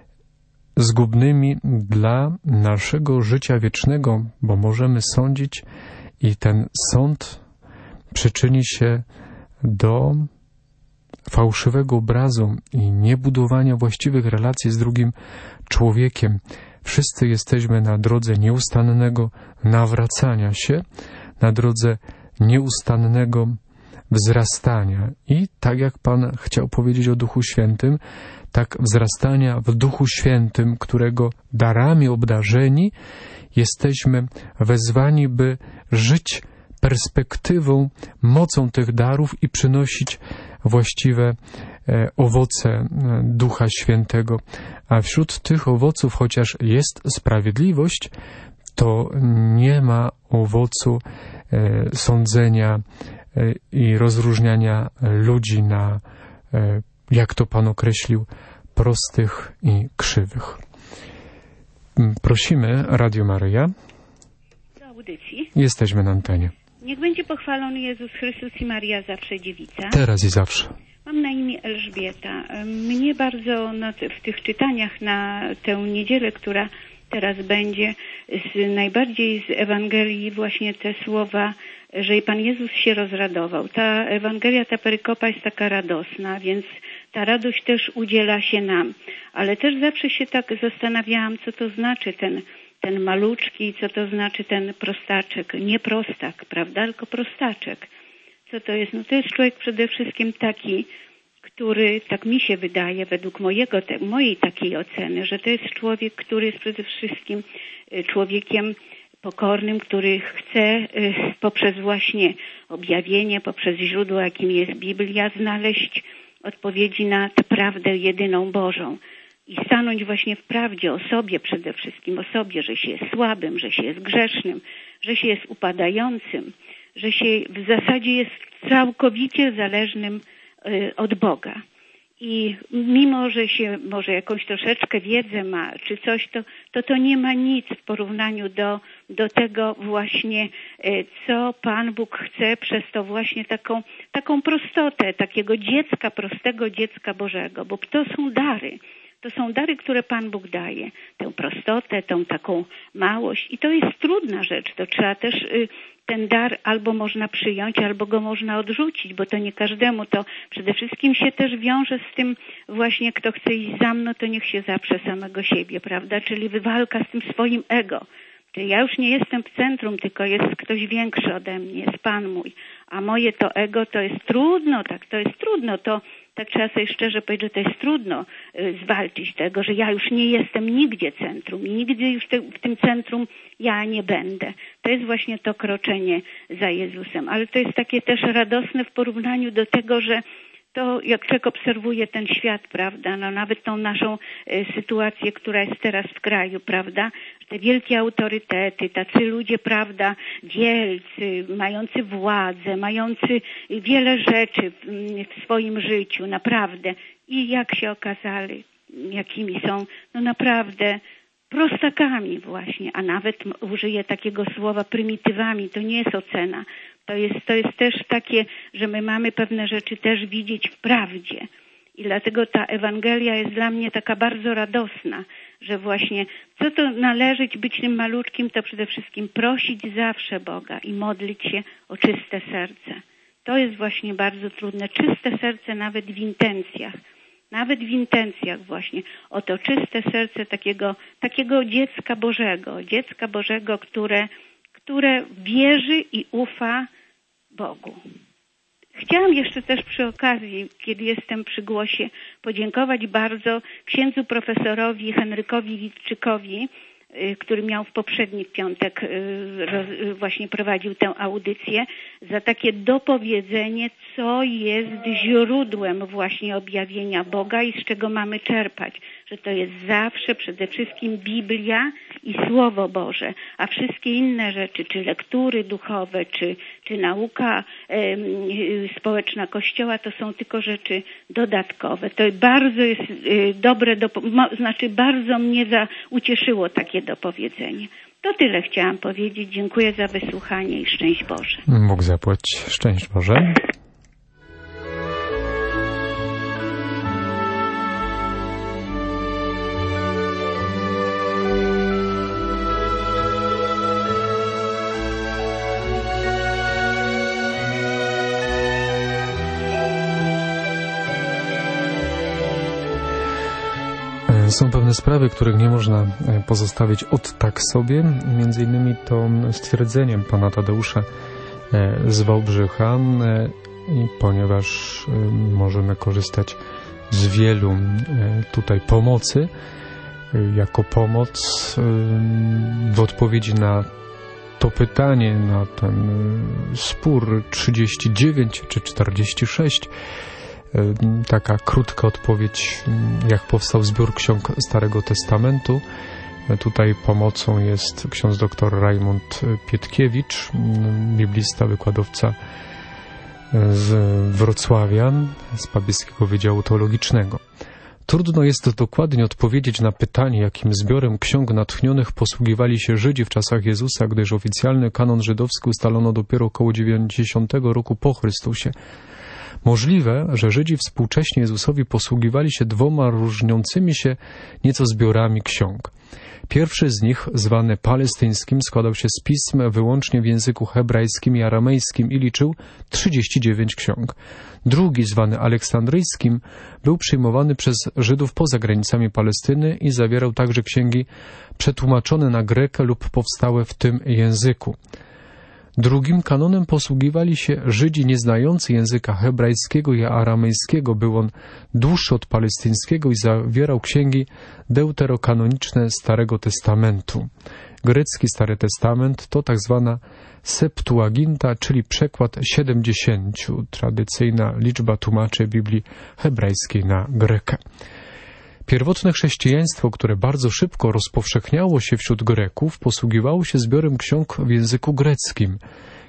zgubnymi dla naszego życia wiecznego, bo możemy sądzić i ten sąd przyczyni się do fałszywego obrazu i niebudowania właściwych relacji z drugim człowiekiem. Wszyscy jesteśmy na drodze nieustannego nawracania się, na drodze nieustannego wzrastania. I tak jak Pan chciał powiedzieć o Duchu Świętym, tak wzrastania w Duchu Świętym, którego darami obdarzeni, jesteśmy wezwani, by żyć perspektywą, mocą tych darów i przynosić właściwe owoce Ducha Świętego. A wśród tych owoców, chociaż jest sprawiedliwość, to nie ma owocu sądzenia i rozróżniania ludzi na, jak to Pan określił, prostych i krzywych. Prosimy Radio Maryja. Do audycji. Jesteśmy na antenie. Niech będzie pochwalony Jezus Chrystus i Maria zawsze dziewica. Teraz i zawsze. Mam na imię Elżbieta. Mnie bardzo no, w tych czytaniach na tę niedzielę, która teraz będzie, z, najbardziej z Ewangelii właśnie te słowa, że Pan Jezus się rozradował. Ta Ewangelia, ta perykopa jest taka radosna, więc ta radość też udziela się nam. Ale też zawsze się tak zastanawiałam, co to znaczy ten, ten maluczki, co to znaczy ten prostaczek. Nie prostak, prawda, tylko prostaczek. Co to jest? No to jest człowiek przede wszystkim taki, który, tak mi się wydaje, według mojego, te, mojej takiej oceny, że to jest człowiek, który jest przede wszystkim człowiekiem pokornym, który chce poprzez właśnie objawienie, poprzez źródło, jakim jest Biblia, znaleźć odpowiedzi na tę prawdę jedyną Bożą i stanąć właśnie w prawdzie o sobie przede wszystkim, o sobie, że się jest słabym, że się jest grzesznym, że się jest upadającym, że się w zasadzie jest całkowicie zależnym od Boga. I mimo, że się może jakąś troszeczkę wiedzę ma, czy coś, to to, to nie ma nic w porównaniu do, do tego właśnie, co Pan Bóg chce przez to właśnie taką, taką prostotę, takiego dziecka, prostego dziecka Bożego, bo to są dary. To są dary, które Pan Bóg daje. Tę prostotę, tą taką małość. I to jest trudna rzecz. To trzeba też ten dar albo można przyjąć, albo go można odrzucić, bo to nie każdemu. To przede wszystkim się też wiąże z tym właśnie, kto chce iść za mną, to niech się zaprze samego siebie, prawda? Czyli wywalka z tym swoim ego. Czyli ja już nie jestem w centrum, tylko jest ktoś większy ode mnie, jest Pan mój. A moje to ego to jest trudno, tak, to jest trudno, to tak trzeba sobie szczerze powiedzieć, że to jest trudno y, zwalczyć tego, że ja już nie jestem nigdzie centrum i nigdy już te, w tym centrum ja nie będę. To jest właśnie to kroczenie za Jezusem. Ale to jest takie też radosne w porównaniu do tego, że to jak człowiek obserwuje ten świat, prawda, no nawet tą naszą y, sytuację, która jest teraz w kraju, prawda, te wielkie autorytety, tacy ludzie, prawda, wielcy, mający władzę, mający wiele rzeczy w, w swoim życiu, naprawdę. I jak się okazali, jakimi są, no naprawdę prostakami właśnie, a nawet użyję takiego słowa prymitywami, to nie jest ocena. To jest, to jest też takie, że my mamy pewne rzeczy też widzieć w prawdzie. I dlatego ta Ewangelia jest dla mnie taka bardzo radosna, że właśnie co to należeć być tym maluczkim, to przede wszystkim prosić zawsze Boga i modlić się o czyste serce. To jest właśnie bardzo trudne. Czyste serce nawet w intencjach. Nawet w intencjach właśnie. O to czyste serce takiego, takiego dziecka Bożego. Dziecka Bożego, które, które wierzy i ufa Bogu. Chciałam jeszcze też przy okazji, kiedy jestem przy głosie, podziękować bardzo księdzu profesorowi Henrykowi Witczykowi, który miał w poprzedni piątek, właśnie prowadził tę audycję, za takie dopowiedzenie, co jest źródłem właśnie objawienia Boga i z czego mamy czerpać. Że to jest zawsze przede wszystkim Biblia i Słowo Boże, a wszystkie inne rzeczy, czy lektury duchowe, czy, czy nauka e, społeczna Kościoła, to są tylko rzeczy dodatkowe. To bardzo jest e, dobre, dopo- znaczy bardzo mnie za, ucieszyło takie dopowiedzenie. To tyle chciałam powiedzieć. Dziękuję za wysłuchanie i szczęść Boże. Bóg zapłać. Szczęść Boże. Są pewne sprawy, których nie można pozostawić od tak sobie. Między innymi to stwierdzeniem pana Tadeusza z Wałbrzycha. I ponieważ możemy korzystać z wielu tutaj pomocy, jako pomoc w odpowiedzi na to pytanie, na ten spór trzydzieści dziewięć czy czterdzieści sześć, taka krótka odpowiedź, jak powstał zbiór ksiąg Starego Testamentu. Tutaj pomocą jest ksiądz dr Rajmund Pietkiewicz, biblista, wykładowca z Wrocławia, z Papieskiego Wydziału Teologicznego. Trudno jest dokładnie odpowiedzieć na pytanie, jakim zbiorem ksiąg natchnionych posługiwali się Żydzi w czasach Jezusa, gdyż oficjalny kanon żydowski ustalono dopiero około dziewięćdziesiątego roku po Chrystusie. Możliwe, że Żydzi współcześnie Jezusowi posługiwali się dwoma różniącymi się nieco zbiorami ksiąg. Pierwszy z nich, zwany palestyńskim, składał się z pism wyłącznie w języku hebrajskim i aramejskim i liczył trzydzieści dziewięć ksiąg. Drugi, zwany aleksandryjskim, był przyjmowany przez Żydów poza granicami Palestyny i zawierał także księgi przetłumaczone na grekę lub powstałe w tym języku. Drugim kanonem posługiwali się Żydzi nieznający języka hebrajskiego i aramejskiego. Był on dłuższy od palestyńskiego i zawierał księgi deuterokanoniczne Starego Testamentu. Grecki Stary Testament to tak zwana Septuaginta, czyli przekład siedemdziesięciu, tradycyjna liczba tłumaczy Biblii hebrajskiej na grekę. Pierwotne chrześcijaństwo, które bardzo szybko rozpowszechniało się wśród Greków, posługiwało się zbiorem ksiąg w języku greckim.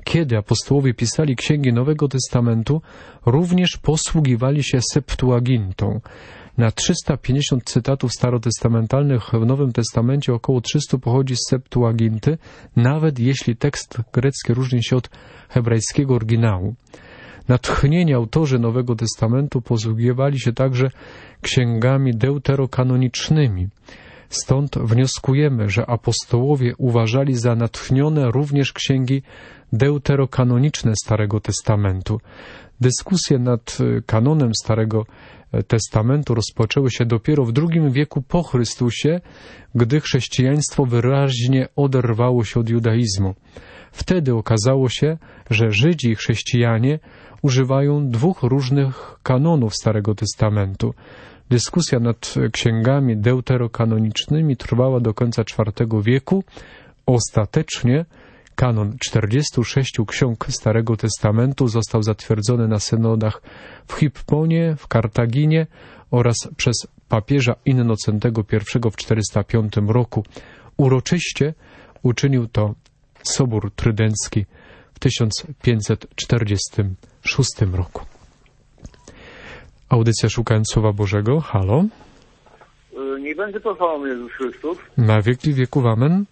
Kiedy apostołowie pisali księgi Nowego Testamentu, również posługiwali się Septuagintą. Na trzysta pięćdziesiąt cytatów starotestamentalnych w Nowym Testamencie około trzysta pochodzi z Septuaginty, nawet jeśli tekst grecki różni się od hebrajskiego oryginału. Natchnieni autorzy Nowego Testamentu posługiwali się także księgami deuterokanonicznymi. Stąd wnioskujemy, że apostołowie uważali za natchnione również księgi deuterokanoniczne Starego Testamentu. Dyskusje nad kanonem Starego Testamentu rozpoczęły się dopiero w drugim wieku po Chrystusie, gdy chrześcijaństwo wyraźnie oderwało się od judaizmu. Wtedy okazało się, że Żydzi i chrześcijanie używają dwóch różnych kanonów Starego Testamentu. Dyskusja nad księgami deuterokanonicznymi trwała do końca czwartego wieku. Ostatecznie kanon czterdziestu sześciu ksiąg Starego Testamentu został zatwierdzony na synodach w Hipponie, w Kartaginie oraz przez papieża Innocentego I w czterysta piątym roku. Uroczyście uczynił to Sobór Trydencki w tysiąc pięćset czterdziestym szóstym roku. Audycja Szukając Słowa Bożego. Halo? Niech będzie pochwalony Jezus Chrystus. Na wieki wieków. Amen.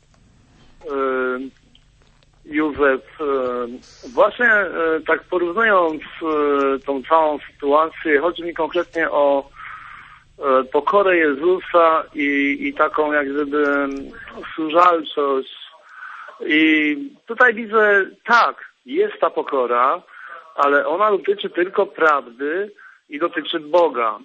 Józef, właśnie tak porównując tą całą sytuację, chodzi mi konkretnie o pokorę Jezusa i, i taką jak gdyby służalczość. I tutaj widzę, tak, jest ta pokora, ale ona dotyczy tylko prawdy i dotyczy Boga.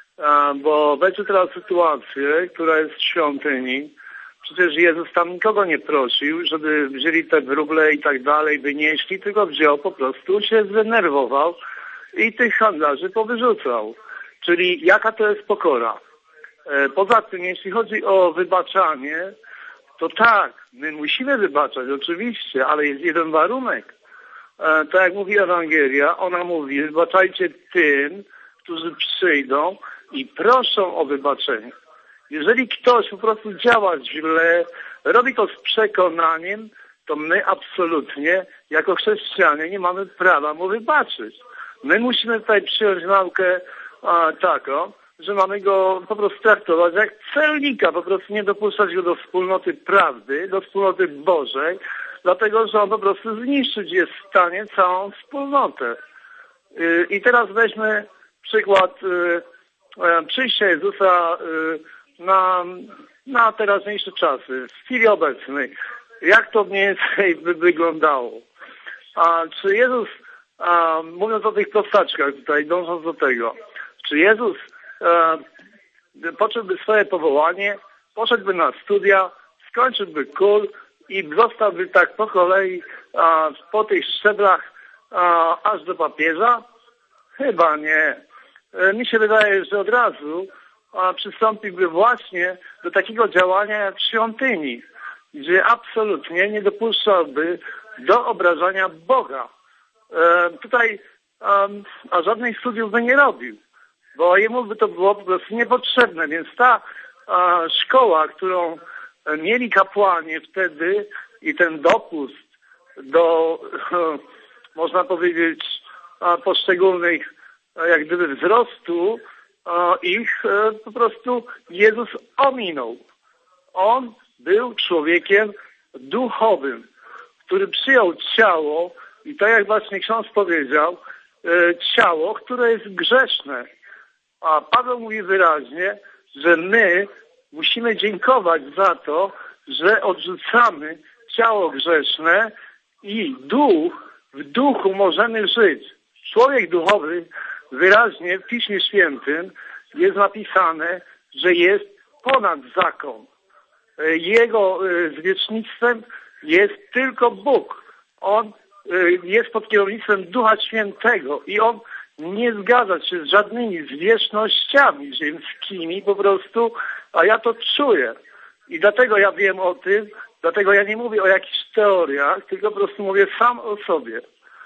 Bo weźcie teraz sytuację, która jest w świątyni. Przecież Jezus tam nikogo nie prosił, żeby wzięli te wróble i tak dalej, wynieśli, tylko wziął, po prostu się zdenerwował i tych handlarzy powyrzucał. Czyli jaka to jest pokora? Poza tym, jeśli chodzi o wybaczanie, to tak, my musimy wybaczać, oczywiście, ale jest jeden warunek. Tak jak mówi Ewangelia, ona mówi, wybaczajcie tym, którzy przyjdą i proszą o wybaczenie. Jeżeli ktoś po prostu działa źle, robi to z przekonaniem, to my absolutnie, jako chrześcijanie, nie mamy prawa mu wybaczyć. My musimy tutaj przyjąć naukę a, taką, że mamy go po prostu traktować jak celnika, po prostu nie dopuszczać go do wspólnoty prawdy, do wspólnoty Bożej, dlatego, że on po prostu zniszczyć jest w stanie całą wspólnotę. Yy, I teraz weźmy przykład yy, przyjścia Jezusa yy, na, na teraźniejsze czasy, w chwili obecnej. Jak to mniej więcej by wyglądało? A czy Jezus, a, mówiąc o tych prostaczkach tutaj, dążąc do tego, czy Jezus a, poczułby swoje powołanie, poszedłby na studia, skończyłby kurs i zostałby tak po kolei a, po tych szczeblach a, aż do papieża? Chyba nie. E, mi się wydaje, że od razu a, przystąpiłby właśnie do takiego działania jak w świątyni, gdzie absolutnie nie dopuszczałby do obrażania Boga. E, tutaj a, a żadnych studiów by nie robił, bo jemu by to było po prostu niepotrzebne, więc ta a, szkoła, którą mieli kapłani wtedy i ten dopust do, można powiedzieć, poszczególnych jak gdyby wzrostu ich, po prostu Jezus ominął. On był człowiekiem duchowym, który przyjął ciało i tak jak właśnie ksiądz powiedział, ciało, które jest grzeszne. A Paweł mówi wyraźnie, że my musimy dziękować za to, że odrzucamy ciało grzeszne i duch, w duchu możemy żyć. Człowiek duchowy wyraźnie w Piśmie Świętym jest napisane, że jest ponad zakon. Jego zwierzchnictwem jest tylko Bóg. On jest pod kierownictwem Ducha Świętego i on nie zgadza się z żadnymi zwierzchnościami ziemskimi po prostu, a ja to czuję. I dlatego ja wiem o tym, dlatego ja nie mówię o jakichś teoriach, tylko po prostu mówię sam o sobie.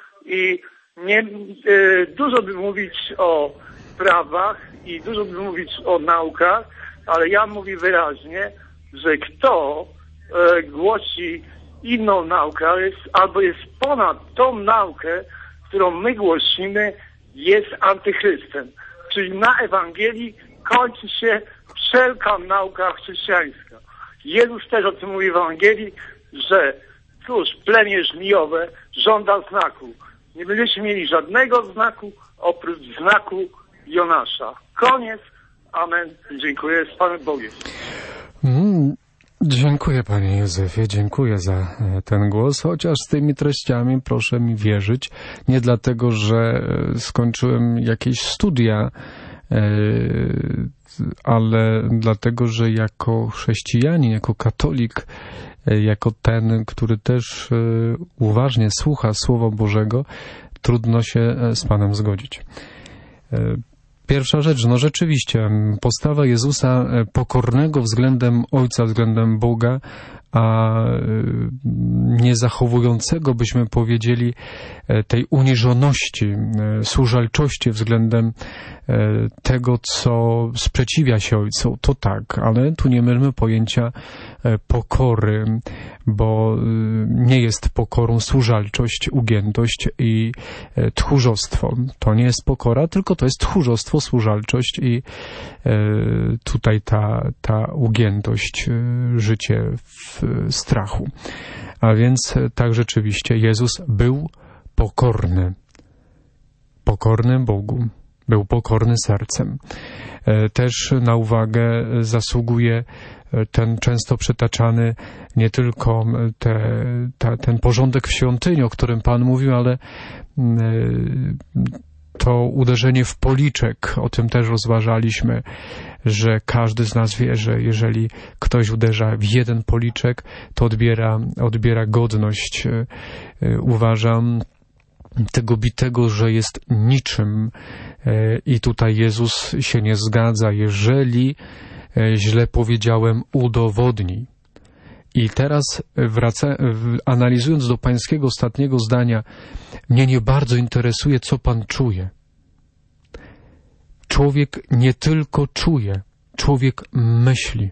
I nie, e, dużo by mówić o prawach i dużo by mówić o naukach, ale ja mówię wyraźnie, że kto e, głosi inną naukę, ale jest, albo jest ponad tą naukę, którą my głosimy, jest antychrystem. Czyli na Ewangelii kończy się wszelka nauka chrześcijańska. Jezus też o tym mówi w Ewangelii, że cóż, plemię żmijowe żąda znaku. Nie będziecie mieli żadnego znaku oprócz znaku Jonasza. Koniec. Amen. Dziękuję. Z Panem Bogiem. Mm, dziękuję, panie Józefie. Dziękuję za e, ten głos. Chociaż z tymi treściami proszę mi wierzyć. Nie dlatego, że e, skończyłem jakieś studia, e, ale dlatego, że jako chrześcijanin, jako katolik, e, jako ten, który też e, uważnie słucha Słowa Bożego, trudno się e, z Panem zgodzić. E, Pierwsza rzecz, no rzeczywiście, postawa Jezusa pokornego względem Ojca, względem Boga, a nie zachowującego, byśmy powiedzieli, tej uniżoności, służalczości względem tego, co sprzeciwia się Ojcu. To tak, ale tu nie mylmy pojęcia pokory, bo nie jest pokorą służalczość, ugiętość i tchórzostwo. To nie jest pokora, tylko to jest tchórzostwo, służalczość i tutaj ta, ta ugiętość, życie w strachu. A więc tak rzeczywiście Jezus był pokorny. Pokorny Bogu. Był pokorny sercem. Też na uwagę zasługuje ten często przytaczany nie tylko te, ta, ten porządek w świątyni, o którym Pan mówił, ale to uderzenie w policzek, o tym też rozważaliśmy, że każdy z nas wie, że jeżeli ktoś uderza w jeden policzek, to odbiera, odbiera godność. Uważam tego bitego, że jest niczym i tutaj Jezus się nie zgadza. Jeżeli źle powiedziałem, udowodnij. I teraz wraca, analizując do pańskiego ostatniego zdania, mnie nie bardzo interesuje, co pan czuje. Człowiek nie tylko czuje, człowiek myśli.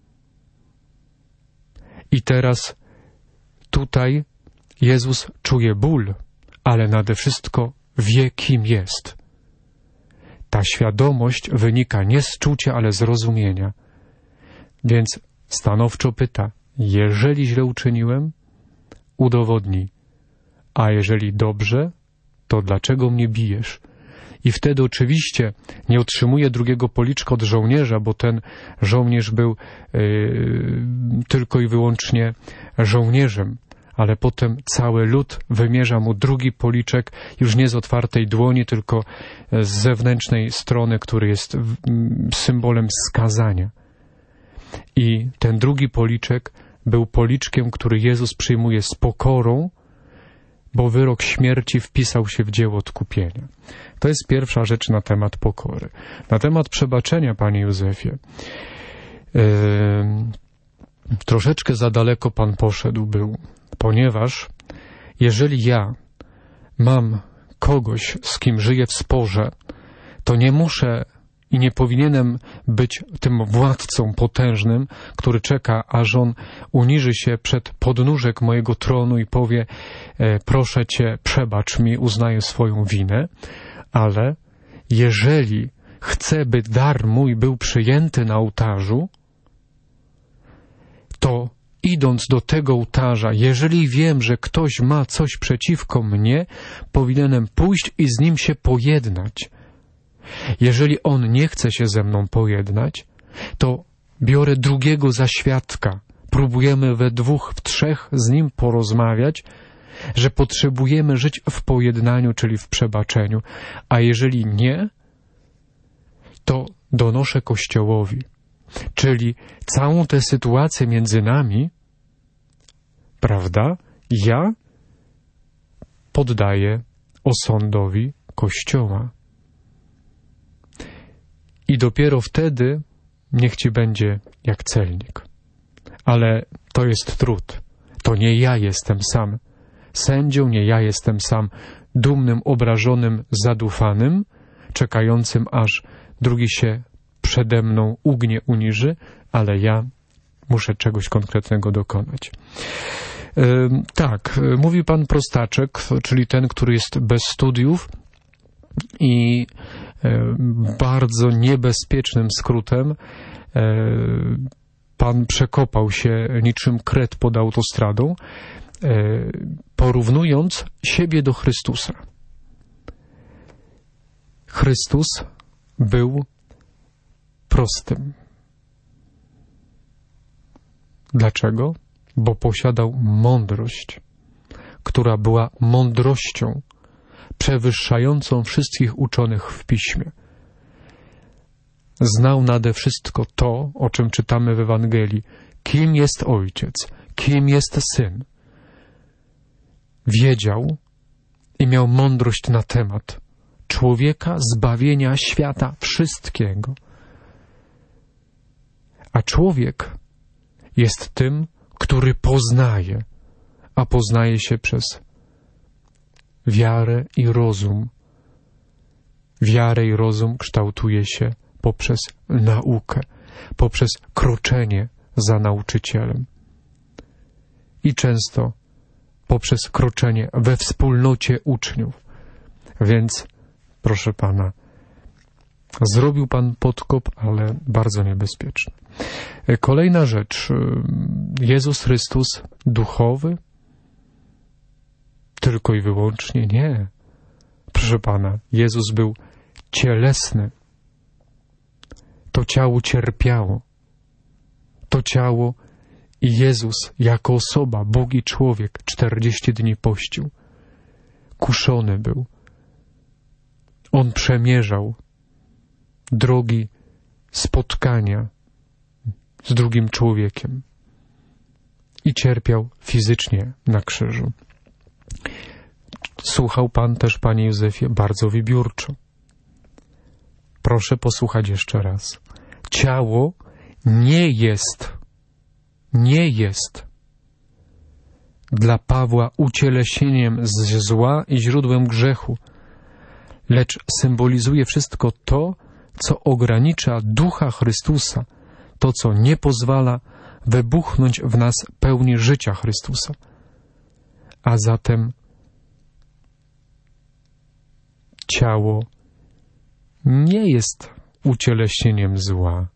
I teraz tutaj Jezus czuje ból, ale nade wszystko wie, kim jest. Ta świadomość wynika nie z czucia, ale z rozumienia. Więc stanowczo pyta, jeżeli źle uczyniłem, udowodnij. A jeżeli dobrze, to dlaczego mnie bijesz? I wtedy oczywiście nie otrzymuje drugiego policzka od żołnierza, bo ten żołnierz był yy, tylko i wyłącznie żołnierzem. Ale potem cały lud wymierza mu drugi policzek, już nie z otwartej dłoni, tylko z zewnętrznej strony, który jest symbolem skazania. I ten drugi policzek był policzkiem, który Jezus przyjmuje z pokorą, bo wyrok śmierci wpisał się w dzieło odkupienia. To jest pierwsza rzecz na temat pokory. Na temat przebaczenia, panie Józefie, yy, troszeczkę za daleko pan poszedł był, ponieważ jeżeli ja mam kogoś, z kim żyję w sporze, to nie muszę i nie powinienem być tym władcą potężnym, który czeka, aż on uniży się przed podnóżek mojego tronu i powie, e, proszę cię, przebacz mi, uznaję swoją winę, ale jeżeli chcę, by dar mój był przyjęty na ołtarzu, to idąc do tego ołtarza, jeżeli wiem, że ktoś ma coś przeciwko mnie, powinienem pójść i z nim się pojednać. Jeżeli on nie chce się ze mną pojednać, to biorę drugiego za świadka. Próbujemy we dwóch, w trzech z nim porozmawiać, że potrzebujemy żyć w pojednaniu, czyli w przebaczeniu. A jeżeli nie, to donoszę Kościołowi. Czyli całą tę sytuację między nami, prawda, ja poddaję osądowi Kościoła. I dopiero wtedy niech ci będzie jak celnik. Ale to jest trud. To nie ja jestem sam sędzią, nie ja jestem sam dumnym, obrażonym, zadufanym, czekającym, aż drugi się przede mną ugnie, uniży, ale ja muszę czegoś konkretnego dokonać. Tak, mówi pan prostaczek, czyli ten, który jest bez studiów i bardzo niebezpiecznym skrótem pan przekopał się niczym kret pod autostradą, porównując siebie do Chrystusa. Chrystus był prostym. Dlaczego? Bo posiadał mądrość, która była mądrością przewyższającą wszystkich uczonych w Piśmie. Znał nade wszystko to, o czym czytamy w Ewangelii, kim jest Ojciec, kim jest Syn. Wiedział i miał mądrość na temat człowieka, zbawienia świata, wszystkiego. A człowiek jest tym, który poznaje, a poznaje się przez wiarę i rozum. Wiarę i rozum kształtuje się poprzez naukę, poprzez kroczenie za nauczycielem. I często poprzez kroczenie we wspólnocie uczniów. Więc, proszę pana, zrobił pan podkop, ale bardzo niebezpieczny. Kolejna rzecz. Jezus Chrystus duchowy? Tylko i wyłącznie nie. Proszę pana, Jezus był cielesny. To ciało cierpiało. To ciało i Jezus jako osoba, Bóg i człowiek, czterdzieści dni pościł. Kuszony był. On przemierzał drogi spotkania z drugim człowiekiem i cierpiał fizycznie na krzyżu. Słuchał pan też, panie Józefie, bardzo wybiórczo. Proszę posłuchać jeszcze raz. Ciało nie jest, nie jest dla Pawła ucieleśnieniem z zła i źródłem grzechu, lecz symbolizuje wszystko to, co ogranicza Ducha Chrystusa, to, co nie pozwala wybuchnąć w nas pełni życia Chrystusa. A zatem ciało nie jest ucieleśnieniem zła.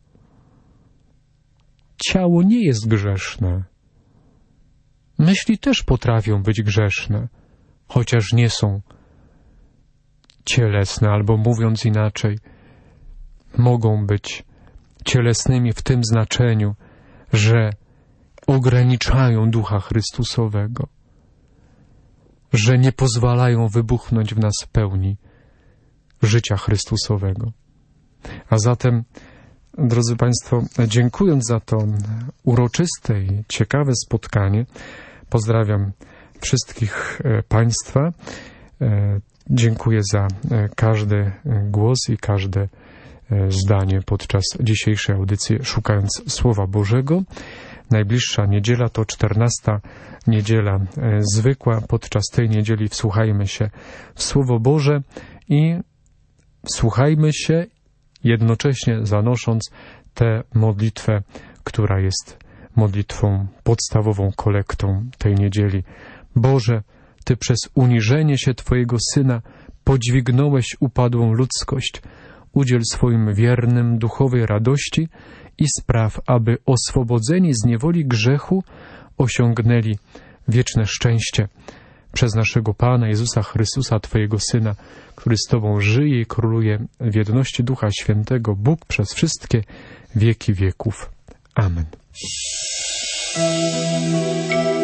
Ciało nie jest grzeszne. Myśli też potrafią być grzeszne, chociaż nie są cielesne, albo mówiąc inaczej, mogą być cielesnymi w tym znaczeniu, że ograniczają Ducha Chrystusowego, że nie pozwalają wybuchnąć w nas pełni życia Chrystusowego. A zatem, drodzy Państwo, dziękując za to uroczyste i ciekawe spotkanie, pozdrawiam wszystkich Państwa. Dziękuję za każdy głos i każde zdanie podczas dzisiejszej audycji Szukając Słowa Bożego. Najbliższa niedziela to czternasta niedziela zwykła. Podczas tej niedzieli wsłuchajmy się w Słowo Boże i wsłuchajmy się jednocześnie zanosząc tę modlitwę, która jest modlitwą podstawową, kolektą tej niedzieli. Boże, Ty przez uniżenie się Twojego Syna podźwignąłeś upadłą ludzkość. Udziel swoim wiernym duchowej radości i spraw, aby oswobodzeni z niewoli grzechu osiągnęli wieczne szczęście przez naszego Pana Jezusa Chrystusa, Twojego Syna, który z Tobą żyje i króluje w jedności Ducha Świętego, Bóg przez wszystkie wieki wieków. Amen.